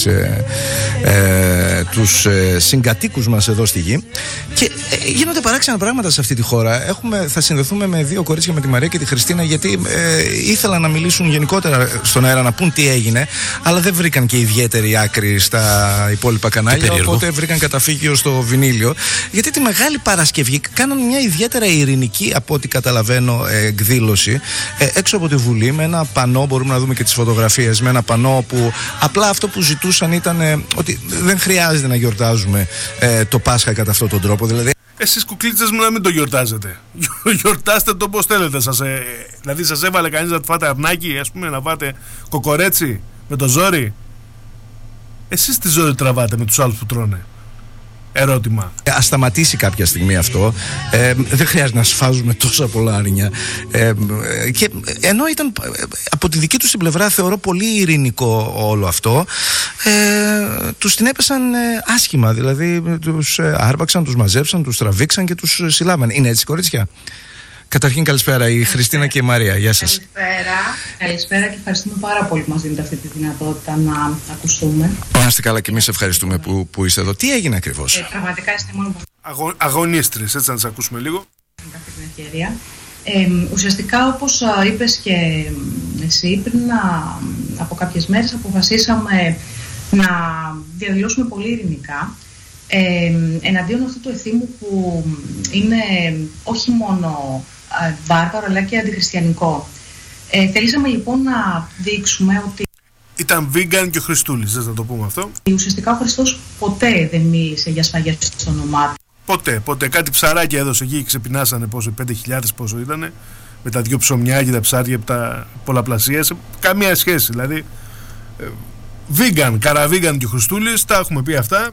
Τους συγκατοίκους μας εδώ στη γη και γίνονται παράξενα πράγματα σε αυτή τη χώρα. Θα συνδεθούμε με δύο κορίτσια, με τη Μαρία και τη Χριστίνα, γιατί ήθελαν να μιλήσουν γενικότερα στον αέρα, να πούν τι έγινε, αλλά δεν βρήκαν και ιδιαίτερη άκρη στα υπόλοιπα κανάλια, οπότε βρήκαν καταφύγιο στο Βινίλιο, γιατί τη Μεγάλη Παρασκευή κάναν μια ιδιαίτερα ειρηνική, από ό,τι καταλαβαίνω, εκδήλωση έξω από τη Βουλή, με ένα πανό, μπορούμε να δούμε και τις φωτογραφίες, με ένα πανό που απλά αυτό που ζητούσαν ήταν ότι δεν χρειάζεται να γιορτάζουμε το Πάσχα κατά αυτόν τον τρόπο. Εσείς κουκλίτσες μου να μην το γιορτάζετε. Γιορτάστε το όπως θέλετε. Δηλαδή σας έβαλε κανείς να φάτε αρνάκι, ας πούμε, να φάτε κοκορέτσι με το ζόρι. Εσείς τι ζόρι τραβάτε με τους άλλους που τρώνε? Ερώτημα. Ας σταματήσει κάποια στιγμή αυτό. Δεν χρειάζεται να σφάζουμε τόσα πολλά άρνια. Και ενώ ήταν από τη δική τους την πλευρά, θεωρώ πολύ ειρηνικό όλο αυτό, τους την έπεσαν άσχημα. Δηλαδή τους άρπαξαν, τους μαζέψαν, τους τραβήξαν και τους συλλάβαν. Είναι έτσι, κορίτσια? Καταρχήν καλησπέρα, η Χριστίνα και η Μαρία. Γεια σας. Καλησπέρα και ευχαριστούμε πάρα πολύ που μας δίνετε αυτή τη δυνατότητα να ακουστούμε. Να είστε καλά και εμείς ευχαριστούμε που είστε εδώ. Τι έγινε ακριβώς? Πραγματικά είστε μόνο που αγωνίστρες, έτσι να τις ακούσουμε λίγο. Αυτή την ευκαιρία. Ουσιαστικά, όπως είπες και εσύ, πριν από κάποιες μέρες αποφασίσαμε να διαδηλώσουμε πολύ ειρηνικά εναντίον αυτού του εθήμου που είναι όχι μόνο βάρβαρο αλλά και αντιχριστιανικό. Θέλησαμε λοιπόν να δείξουμε ότι ήταν vegan και ο Χριστούλης, δεν θα το πούμε αυτό. Ουσιαστικά ο Χριστός ποτέ δεν μίλησε για σφαγές στο όνομά του. Ποτέ. Κάτι ψαράκια έδωσε εκεί και ξεπεινάσανε πόσο, 5.000 πόσο ήτανε, με τα 2 ψωμιά και τα ψάρια που τα πολλαπλασίασε. Καμία σχέση, δηλαδή. Vegan, καραβίγκαν και ο Χριστούλης, τα έχουμε πει αυτά.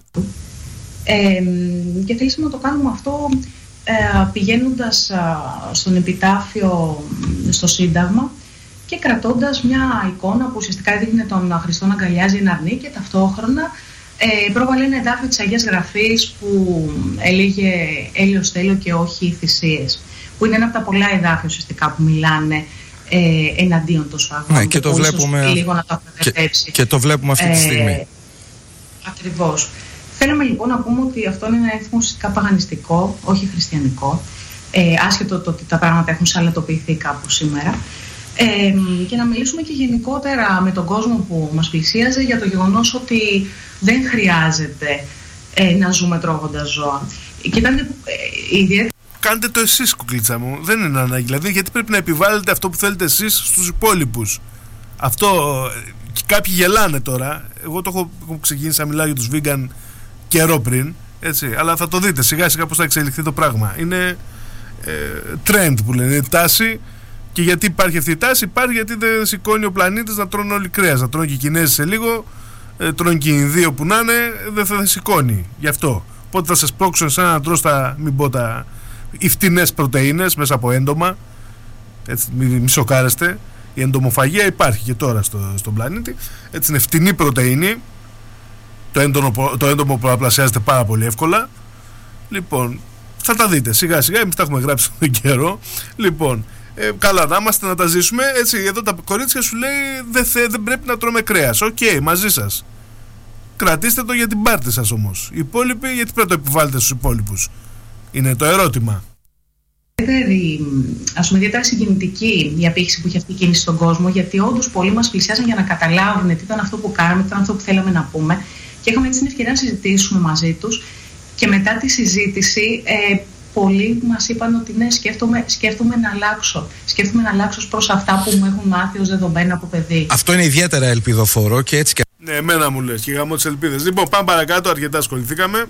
Και θέλησαμε να το κάνουμε αυτό πηγαίνοντας στον επιτάφιο στο Σύνταγμα και κρατώντας μια εικόνα που ουσιαστικά έδειχνε τον Χριστό να αγκαλιάζει ένα αρνί και ταυτόχρονα πρόβαλε ένα εδάφιο της Αγίας Γραφής που έλεγε «Έλεος θέλω και όχι θυσίες», που είναι ένα από τα πολλά εδάφια ουσιαστικά που μιλάνε εναντίον των σφαγών. Ναι, και το βλέπουμε, λίγο να το και το βλέπουμε αυτή τη στιγμή. Ακριβώς. Θέλουμε λοιπόν να πούμε ότι αυτό είναι ένα έθιμο ουσιαστικά παγανιστικό, όχι χριστιανικό, άσχετο το ότι τα πράγματα έχουν σαλατοποιηθεί κάπου σήμερα, και να μιλήσουμε και γενικότερα με τον κόσμο που μας πλησίαζε για το γεγονός ότι δεν χρειάζεται να ζούμε τρώγοντας ζώα. Και ήταν ιδιαίτερα. Κάντε το εσείς, κουκλίτσα μου, δεν είναι ανάγκη. Δηλαδή, γιατί πρέπει να επιβάλλετε αυτό που θέλετε εσείς στους υπόλοιπους? Αυτό. Και κάποιοι γελάνε τώρα. Εγώ το έχω ξεκινήσει να μιλάω για τους vegan καιρό πριν, έτσι, αλλά θα το δείτε σιγά σιγά πώς θα εξελιχθεί το πράγμα. Είναι trend που λένε, είναι τάση. Και γιατί υπάρχει αυτή η τάση? Υπάρχει γιατί δεν σηκώνει ο πλανήτης να τρώνε όλοι κρέας. Να τρώνε και οι Κινέζοι σε λίγο, τρώνε και οι Ινδοί όπου να είναι, δεν θα σηκώνει. Γι' αυτό. Οπότε θα σας πρόξουν σαν να τρως οι φτηνές πρωτεΐνες μέσα από έντομα. Έτσι, μη σοκάρεστε. Η εντομοφαγία υπάρχει και τώρα στον πλανήτη. Έτσι, είναι φτηνή πρωτεΐνη. Το έντομο πολλαπλασιάζεται πάρα πολύ εύκολα. Λοιπόν, θα τα δείτε σιγά σιγά. Εμείς τα έχουμε γράψει τον καιρό. Λοιπόν, καλά να είμαστε, να τα ζήσουμε. Έτσι, εδώ τα κορίτσια σου λέει δεν πρέπει να τρώμε κρέας. Οκ, μαζί σας. Κρατήστε το για την πάρτι σας όμως. Οι υπόλοιποι, γιατί πρέπει να το επιβάλλετε στους υπόλοιπους? Είναι το ερώτημα. Ας πούμε, ιδιαίτερα συγκινητική η απήχηση που είχε αυτή η κίνηση στον κόσμο, γιατί όντως πολλοί μας πλησιάζαν για να καταλάβουν τι ήταν αυτό που κάναμε, τι ήταν αυτό που θέλαμε να πούμε, και είχαμε έτσι την ευκαιρία να συζητήσουμε μαζί τους. Και μετά τη συζήτηση, πολλοί μας είπαν ότι ναι, σκέφτομαι να αλλάξω. Σκέφτομαι να αλλάξω προς αυτά που μου έχουν μάθει ως δεδομένα από παιδί. Αυτό είναι ιδιαίτερα ελπιδοφόρο και έτσι και. Ναι, εμένα μου λες και γαμώ τις ελπίδες. Λοιπόν, πάμε παρακάτω, αρκετά ασχοληθήκαμε.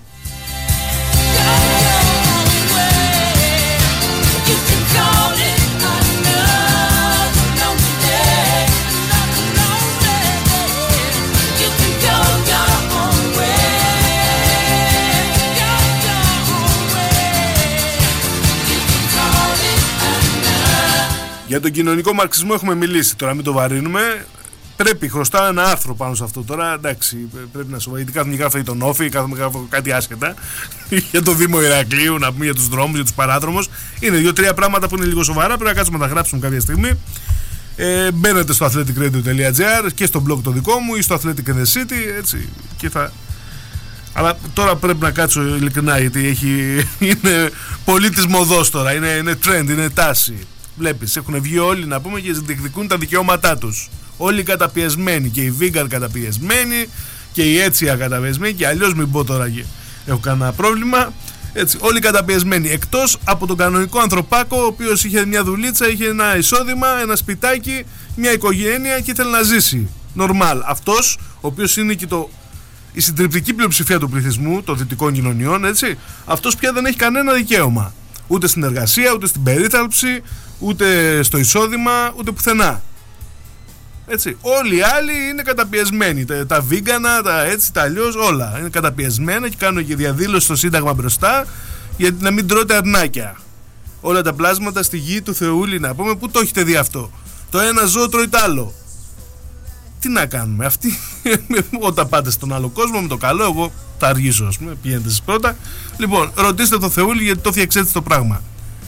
Για τον κοινωνικό μαρξισμό έχουμε μιλήσει, τώρα μην το βαρύνουμε. Πρέπει, χρωστάω ένα άρθρο πάνω σε αυτό τώρα. Εντάξει, πρέπει να σοβαρεί. Γιατί κάθομαι και γράφω για τον Όφη, κάθομαι και γράφω κάτι άσχετα. Για το Δήμο Ηρακλείου, να πούμε για τους δρόμους, για τους παράδρομους. Είναι 2-3 πράγματα που είναι λίγο σοβαρά. Πρέπει να κάτσουμε να τα γράψουμε κάποια στιγμή. Μπαίνετε στο athleticradio.gr και στο blog το δικό μου ή στο Athletic in the City. Έτσι, και θα... Αλλά τώρα πρέπει να κάτσω ειλικρινά, γιατί είναι πολύ της μοδός τώρα. Είναι trend, είναι τάση. Βλέπεις, έχουν βγει όλοι να πούμε και διεκδικούν τα δικαιώματά τους. Όλοι καταπιεσμένοι, και οι vegan καταπιεσμένοι και οι έτσια καταπιεσμένοι, και αλλιώς μην πω τώρα και έχω κανένα πρόβλημα. Έτσι, όλοι καταπιεσμένοι, εκτός από τον κανονικό ανθρωπάκο, ο οποίος είχε μια δουλίτσα, είχε ένα εισόδημα, ένα σπιτάκι, μια οικογένεια και ήθελε να ζήσει νορμάλ. Αυτός, ο οποίος είναι και η συντριπτική πλειοψηφία του πληθυσμού των δυτικών κοινωνιών, έτσι, αυτός πια δεν έχει κανένα δικαίωμα. Ούτε στην εργασία, ούτε στην περίθαλψη, ούτε στο εισόδημα, ούτε πουθενά. Έτσι, όλοι οι άλλοι είναι καταπιεσμένοι. Τα βίγκανα, τα έτσι, τα αλλιώς, όλα είναι καταπιεσμένα και κάνουν και διαδήλωση στο Σύνταγμα μπροστά, γιατί να μην τρώτε αρνάκια. Όλα τα πλάσματα στη γη του Θεούλη, να πούμε, πού το έχετε δει αυτό? Το ένα ζώο τρώει το άλλο. Τι να κάνουμε, αυτοί όταν πάτε στον άλλο κόσμο με το καλό, εγώ θα αργήσω, ας πούμε, πηγαίνετε εσείς πρώτα. Λοιπόν, ρωτήστε το Θεούλη γιατί το φτιάξε έτσι το πράγμα.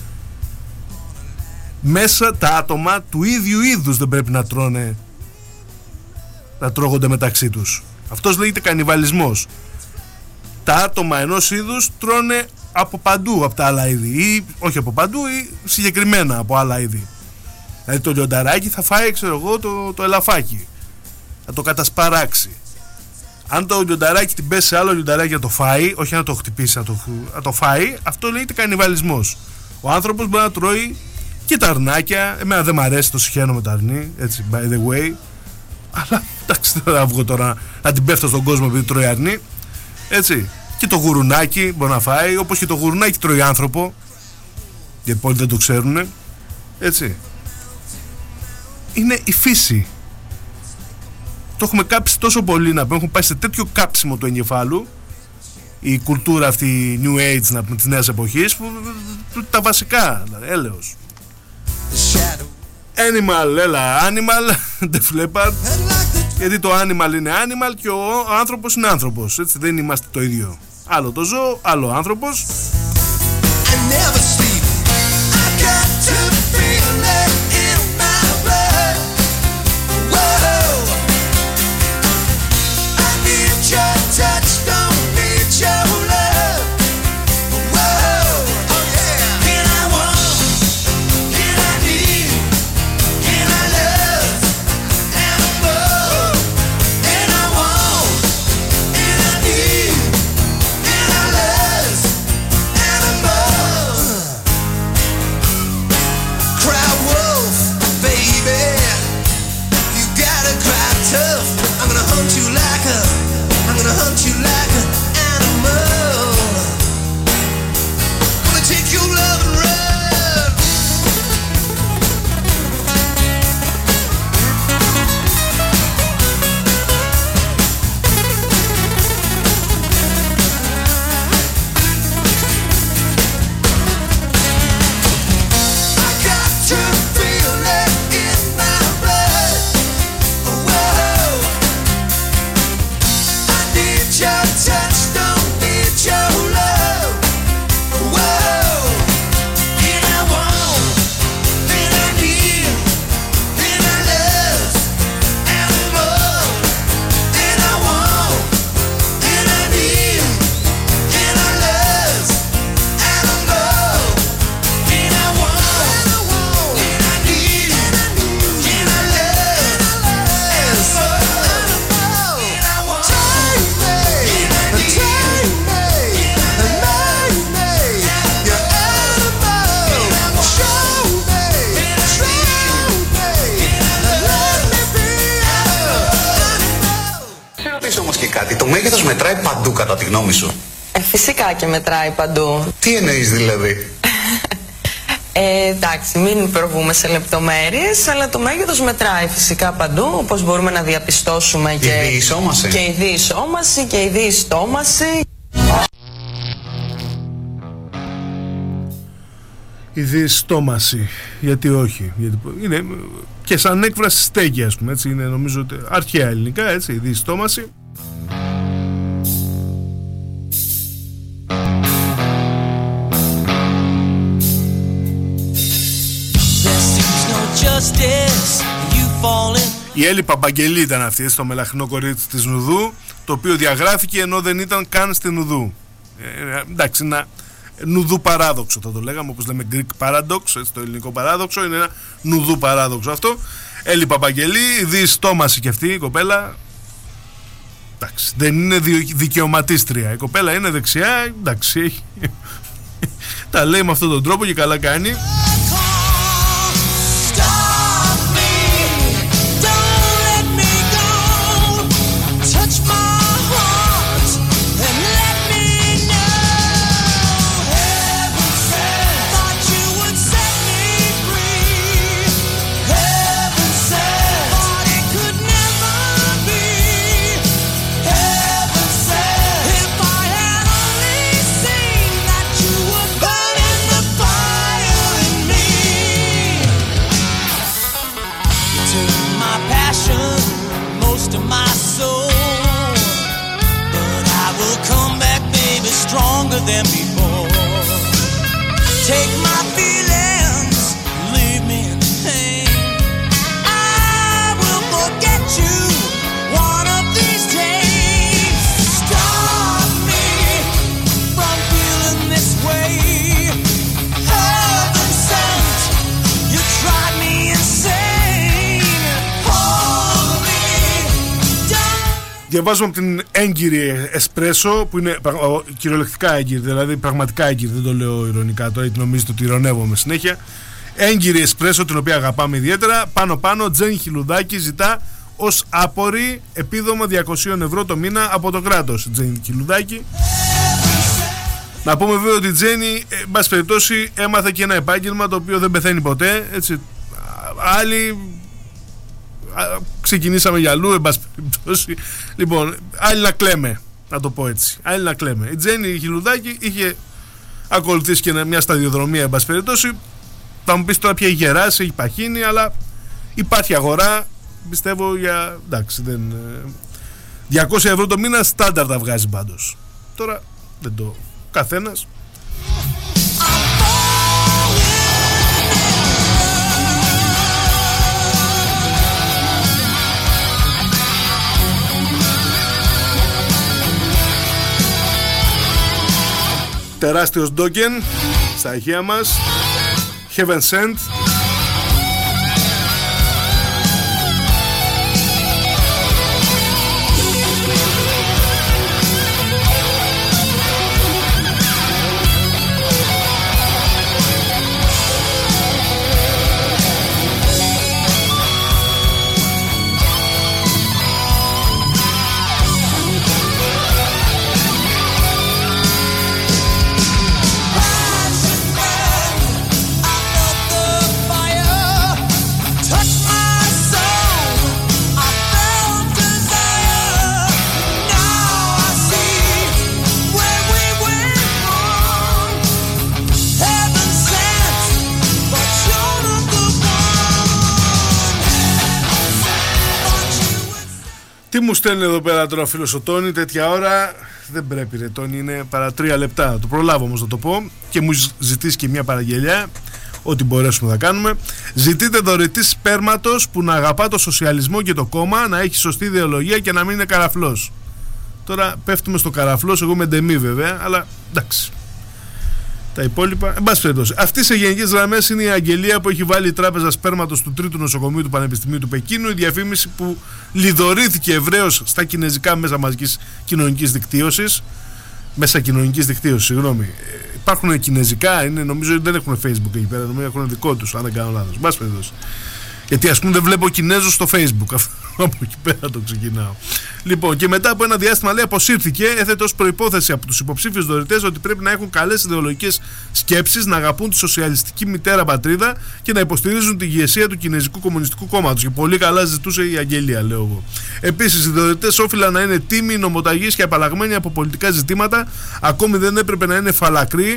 Μέσα τα άτομα του ίδιου είδους δεν πρέπει να τρώνε, να τρώγονται μεταξύ τους. Αυτός λέγεται κανιβαλισμός. Τα άτομα ενός είδους τρώνε από παντού από τα άλλα είδη, ή όχι από παντού, ή συγκεκριμένα από άλλα είδη. Δηλαδή το λιονταράκι θα φάει, ξέρω εγώ, το ελαφάκι, θα το κατασπαράξει. Αν το λιονταράκι την πέσει σε άλλο λιονταράκι να το φάει, όχι να το χτυπήσει, να το φάει, αυτό λέγεται κανιβαλισμός. Ο άνθρωπος μπορεί να τρώει και τα αρνάκια. Εμένα δεν μ' αρέσει, το συχαίνω με τα αρνί, έτσι, by the way. Αλλά εντάξει, δεν θα βγω τώρα να την πέφτω στον κόσμο επειδή τρώει αρνί. Έτσι. Και το γουρουνάκι μπορεί να φάει, όπως και το γουρουνάκι τρώει άνθρωπο. Γιατί πολλοί δεν το ξέρουν. Έτσι. Είναι η φύση. Το έχουμε κάψει τόσο πολύ, να πούμε, έχουμε πάει σε τέτοιο κάψιμο του εγκεφάλου, η κουλτούρα αυτή New Age, να πούμε, της νέας εποχής, που τα βασικά, δηλαδή, έλεος. Animal, έλα, animal, Def Leppard. Γιατί το animal είναι animal και ο άνθρωπος είναι άνθρωπος. Έτσι, δεν είμαστε το ίδιο. Άλλο το ζώο, άλλο ο άνθρωπος. Το μέγεθος μετράει παντού, κατά τη γνώμη σου? Φυσικά και μετράει παντού. Τι εννοείς δηλαδή? Εντάξει, μην προβούμε σε λεπτομέρειες, αλλά το μέγεθος μετράει φυσικά παντού, όπως μπορούμε να διαπιστώσουμε και η διεισόμαση και η διειστόμαση. Η διεστόμαση, γιατί όχι, γιατί είναι και σαν έκφραση στέκει, ας πούμε, έτσι, είναι νομίζω αρχαία ελληνικά, έτσι, η διεστόμαση. Η Έλλη Παπαγγελή ήταν αυτή, στο μελαχρινό κορίτσι της Νουδού, το οποίο διαγράφηκε ενώ δεν ήταν καν στη Νουδού. Εντάξει, ένα Νουδού παράδοξο θα το λέγαμε, όπως λέμε Greek paradox, έτσι, το ελληνικό παράδοξο, είναι ένα Νουδού παράδοξο αυτό. Έλλη Παπαγγελή, διεστόμαση και αυτή η κοπέλα. Εντάξει, δεν είναι δικαιωματίστρια. Η κοπέλα είναι δεξιά, εντάξει, έχει. Τα λέει με αυτόν τον τρόπο και καλά κάνει. Stronger than before. Take my feelings, leave me in pain. I will forget you one of these days. Stop me from feeling this way. Heaven sent, you drive me insane. Hold me down. Διαβάζουμε από την έγκυρη Εσπρέσο, που είναι κυριολεκτικά έγκυρη, δηλαδή πραγματικά έγκυρη, δεν το λέω ειρωνικά τώρα, γιατί νομίζετε ότι ειρωνεύομαι συνέχεια. Έγκυρη Εσπρέσο, την οποία αγαπάμε ιδιαίτερα. Πάνω Τζένι Χιλουδάκη ζητά ως άπορη επίδομα 200 ευρώ το μήνα από το κράτος. Τζένι Χιλουδάκη. Να πούμε βέβαια ότι η Τζένι, εν πάση περιπτώσει, έμαθε και ένα επάγγελμα το οποίο δεν πεθαίνει ποτέ. Έτσι. Άλλοι ξεκινήσαμε για αλλού, εν πάση περιπτώσει. Λοιπόν, άλλοι να κλαίμε, να το πω έτσι. Άλλοι να κλαίμε. Η Τζένι Χιλουδάκη είχε ακολουθήσει και μια σταδιοδρομία, εν πάση περιπτώσει. Θα μου πεις τώρα πια έχει γεράσει, έχει παχύνει, αλλά υπάρχει αγορά. Πιστεύω για. Εντάξει, δεν. 200 ευρώ το μήνα στάνταρ τα βγάζει πάντως. Τώρα δεν το. Καθένας. Τεράστιος Ντόκεν στα ηχεία μας. Heaven Sent. Τι μου στέλνει εδώ πέρα τώρα ο φίλος ο Τόνι, τέτοια ώρα δεν πρέπει ρε Τόνι, είναι παρά 3 λεπτά. Το προλάβω όμως να το πω και μου ζητήσει και μια παραγγελιά, ό,τι μπορέσουμε να κάνουμε. Ζητείτε δωρητή σπέρματος που να αγαπά το σοσιαλισμό και το κόμμα, να έχει σωστή ιδεολογία και να μην είναι καραφλός. Τώρα πέφτουμε στο καραφλός, εγώ με ντεμή βέβαια, αλλά εντάξει. Τα υπόλοιπα, εν πάση περιπτώσει. Αυτή σε γενικές γραμμές είναι η αγγελία που έχει βάλει η Τράπεζα Σπέρματος του Τρίτου Νοσοκομείου του Πανεπιστημίου του Πεκίνου. Η διαφήμιση που λιδωρήθηκε ευρέως στα κινέζικα μέσα μαζικής κοινωνικής δικτύωσης. Μέσα κοινωνικής δικτύωσης, συγγνώμη. Υπάρχουν κινέζικα, είναι, νομίζω ότι δεν έχουν Facebook εκεί πέρα. Νομίζω έχουν δικό τους, αν δεν κάνω λάθος. Εν πάση περιπτώσει. Γιατί ας πούμε δεν βλέπω Κινέζους στο Facebook. Από εκεί πέρα το ξεκινάω. Λοιπόν, και μετά από ένα διάστημα λέει αποσύρθηκε, έθετε ως προϋπόθεση από τους υποψήφιους δωρητές ότι πρέπει να έχουν καλές ιδεολογικές σκέψεις, να αγαπούν τη σοσιαλιστική μητέρα πατρίδα και να υποστηρίζουν την ηγεσία του Κινέζικου Κομμουνιστικού Κόμματος. Και πολύ καλά ζητούσε η αγγελία, λέω εγώ. Επίσης, οι δωρητές όφυλαν να είναι τίμοι, νομοταγείς και απαλλαγμένοι από πολιτικά ζητήματα, ακόμη δεν έπρεπε να είναι φαλακροί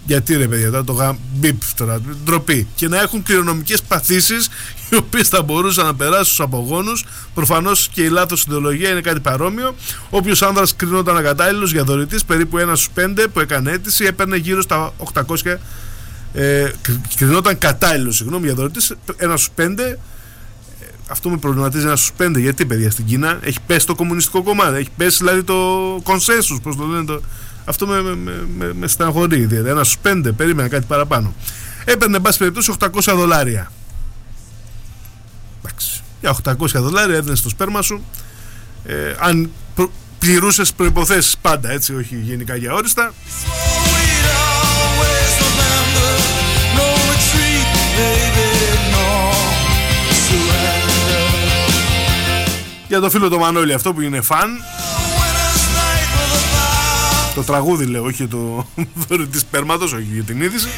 Γιατί ρε παιδιά, τώρα το μπιπ τώρα, ντροπή. Και να έχουν κληρονομικές παθήσεις, οι οποίες θα μπορούσαν να περάσουν στους απογόνους. Προφανώς και η λάθος ιδεολογία είναι κάτι παρόμοιο. Όποιος άνδρας κρινόταν ακατάλληλος για δωρητής, περίπου 1 στους 5 που έκανε αίτηση, έπαιρνε γύρω στα 800. Κρινόταν κατάλληλος, συγγνώμη, για δωρητής, 1 στους 5. Αυτό με προβληματίζει, 1 στους 5. Γιατί, παιδιά, στην Κίνα έχει πέσει το κομμουνιστικό κομμάτι, έχει πέσει δηλαδή το consensus, πώς το λένε. Αυτό με στεναχωρεί ιδιαίτερα. 1 στους 5, περίμενα κάτι παραπάνω. Έπαιρνε, εν πάση περιπτώσει, $800. Εντάξει. Για $800 έδινες το σπέρμα σου. Αν πληρούσες προϋποθέσεις πάντα, έτσι, όχι γενικά για όριστα. Για το φίλο το Μανώλη αυτό που είναι φαν. Το τραγούδι λέω, όχι το δωρητή σπέρματος, όχι για την είδηση.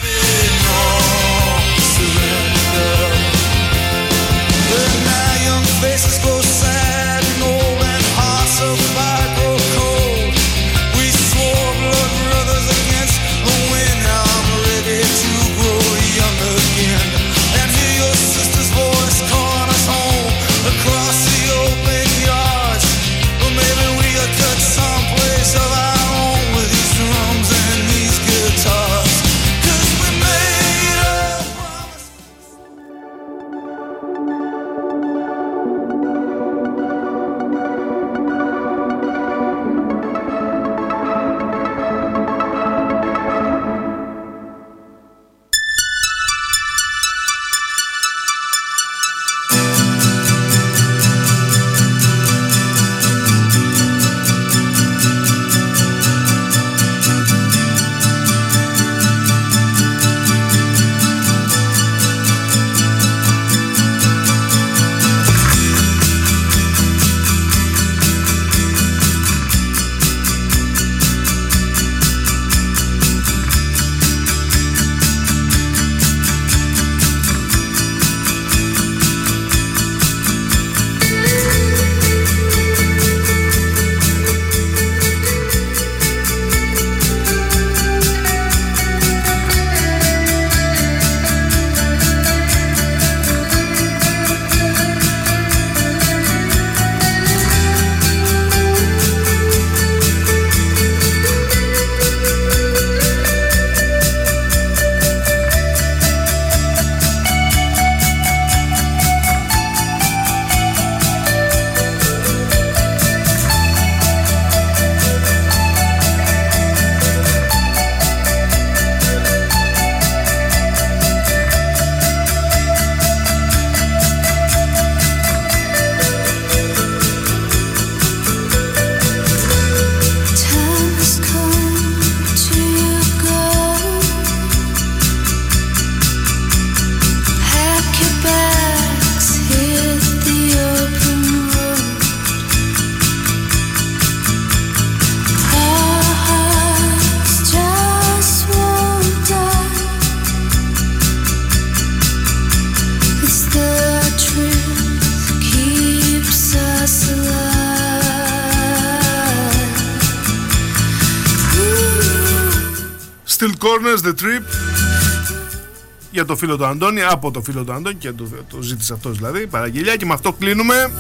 Still Corners, The Trip. Για το φίλο του Αντώνη, από το φίλο του Αντώνη, και το ζήτησε αυτός δηλαδή, παραγγελιά, και με αυτό κλείνουμε.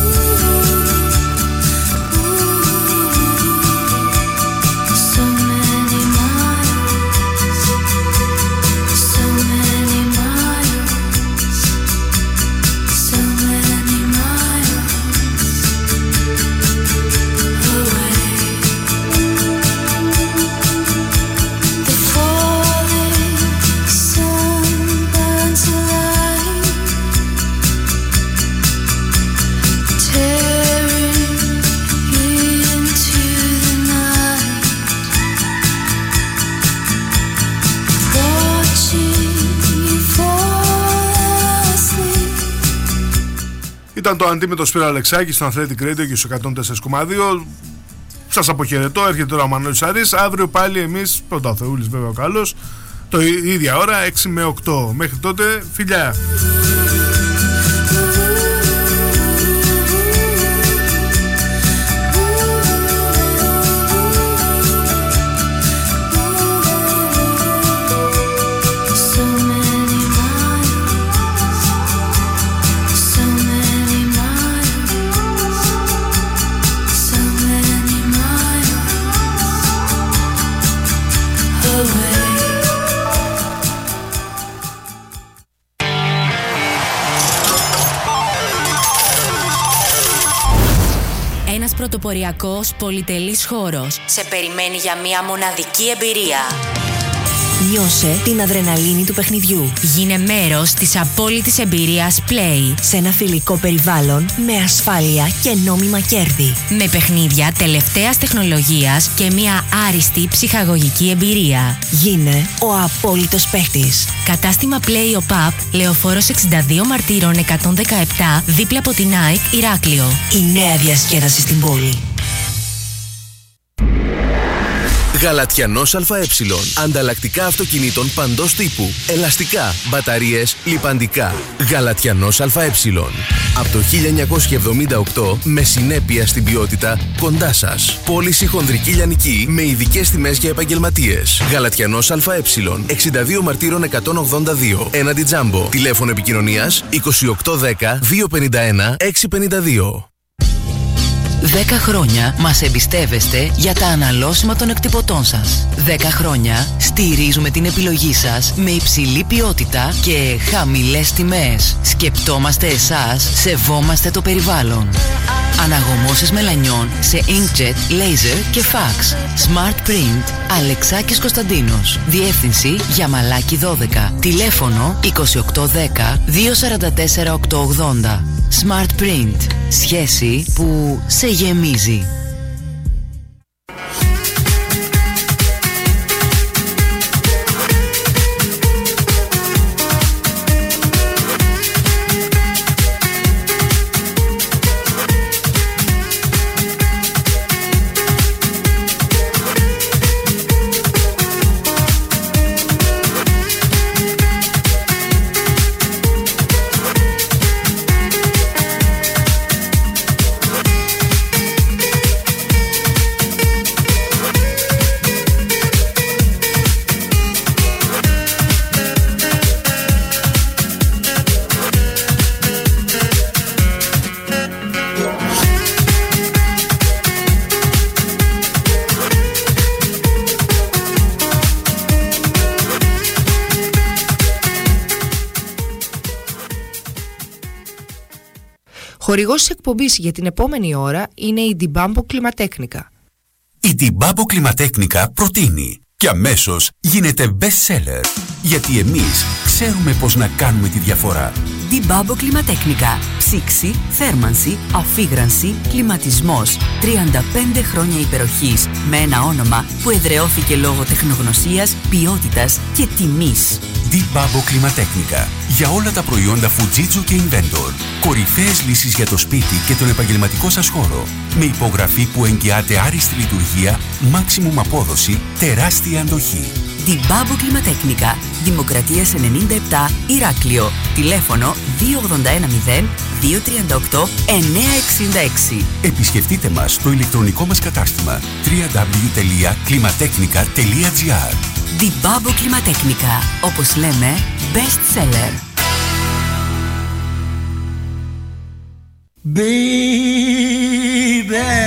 Ήταν το αντίμετρο Σπύρο Αλεξάκη στο Athletic Radio και στο 104,2. Σας αποχαιρετώ, έρχεται τώρα ο Μανώλης Σαρής. Αύριο πάλι εμείς, πρώτα ο Θεούλης βέβαια ο καλός, το ίδια ώρα 6 με 8. Μέχρι τότε, φιλιά. Ένας πρωτοποριακός πολυτελής χώρος σε περιμένει για μια μοναδική εμπειρία. Νιώσε την αδρεναλίνη του παιχνιδιού. Γίνε μέρος της απόλυτης εμπειρίας Play σε ένα φιλικό περιβάλλον με ασφάλεια και νόμιμα κέρδη. Με παιχνίδια τελευταίας τεχνολογίας και μια άριστη ψυχαγωγική εμπειρία. Γίνε ο απόλυτος παίχτης. Κατάστημα Play OPAP, Λεωφόρος 62 Μαρτύρων 117, δίπλα από την Nike, Ηράκλειο. Η νέα διασκέδαση στην πόλη. Γαλατιανός ΑΕ. Ανταλλακτικά αυτοκινήτων παντός τύπου. Ελαστικά, μπαταρίες, λιπαντικά. Γαλατιανός ΑΕ. Από το 1978 με συνέπεια στην ποιότητα κοντά σας. Πώληση χονδρική λιανική με ειδικές τιμές για επαγγελματίες. Γαλατιανός ΑΕ. 62 Μαρτύρων 182. Έναντι Τζάμπο. Τηλέφωνο επικοινωνίας 2810 251 652. 10 χρόνια μας εμπιστεύεστε για τα αναλώσιμα των εκτυπωτών σας. 10 χρόνια στηρίζουμε την επιλογή σας με υψηλή ποιότητα και χαμηλές τιμές. Σκεπτόμαστε εσάς, σεβόμαστε το περιβάλλον. Αναγωμώσεις μελανιών σε inkjet, laser και fax. Smart Print, Αλεξάκης Κωνσταντίνος. Διεύθυνση Γιαμαλάκη 12. Τηλέφωνο 2810 244 880. Smart Print. Σχέση που σε γεμίζει. Χορηγός της εκπομπής για την επόμενη ώρα είναι η Dibambo Κλιματέκνικα. Η Dibambo Κλιματέκνικα προτείνει και αμέσως γίνεται best seller. Γιατί εμείς ξέρουμε πώς να κάνουμε τη διαφορά. Dibambo Κλιματέκνικα. Ψήξη, θέρμανση, αφίγρανση, κλιματισμός. 35 χρόνια υπεροχής με ένα όνομα που εδραιώθηκε λόγω τεχνογνωσίας, ποιότητας και τιμής. Dibambo Κλιματέκνικα. Για όλα τα προϊόντα Fujitsu και Inventor. Κορυφαίες λύσεις για το σπίτι και τον επαγγελματικό σας χώρο. Με υπογραφή που εγγυάται άριστη λειτουργία, maximum απόδοση, τεράστια αντοχή. Dibambo Κλιματέκνικα. Δημοκρατίας 97, Ηράκλειο. Τηλέφωνο 2810 238 966. Επισκεφτείτε μας στο ηλεκτρονικό μας κατάστημα www.klimatechnica.gr. Dibambo Κλιματέκνικα. Όπως λέμε, best seller. Baby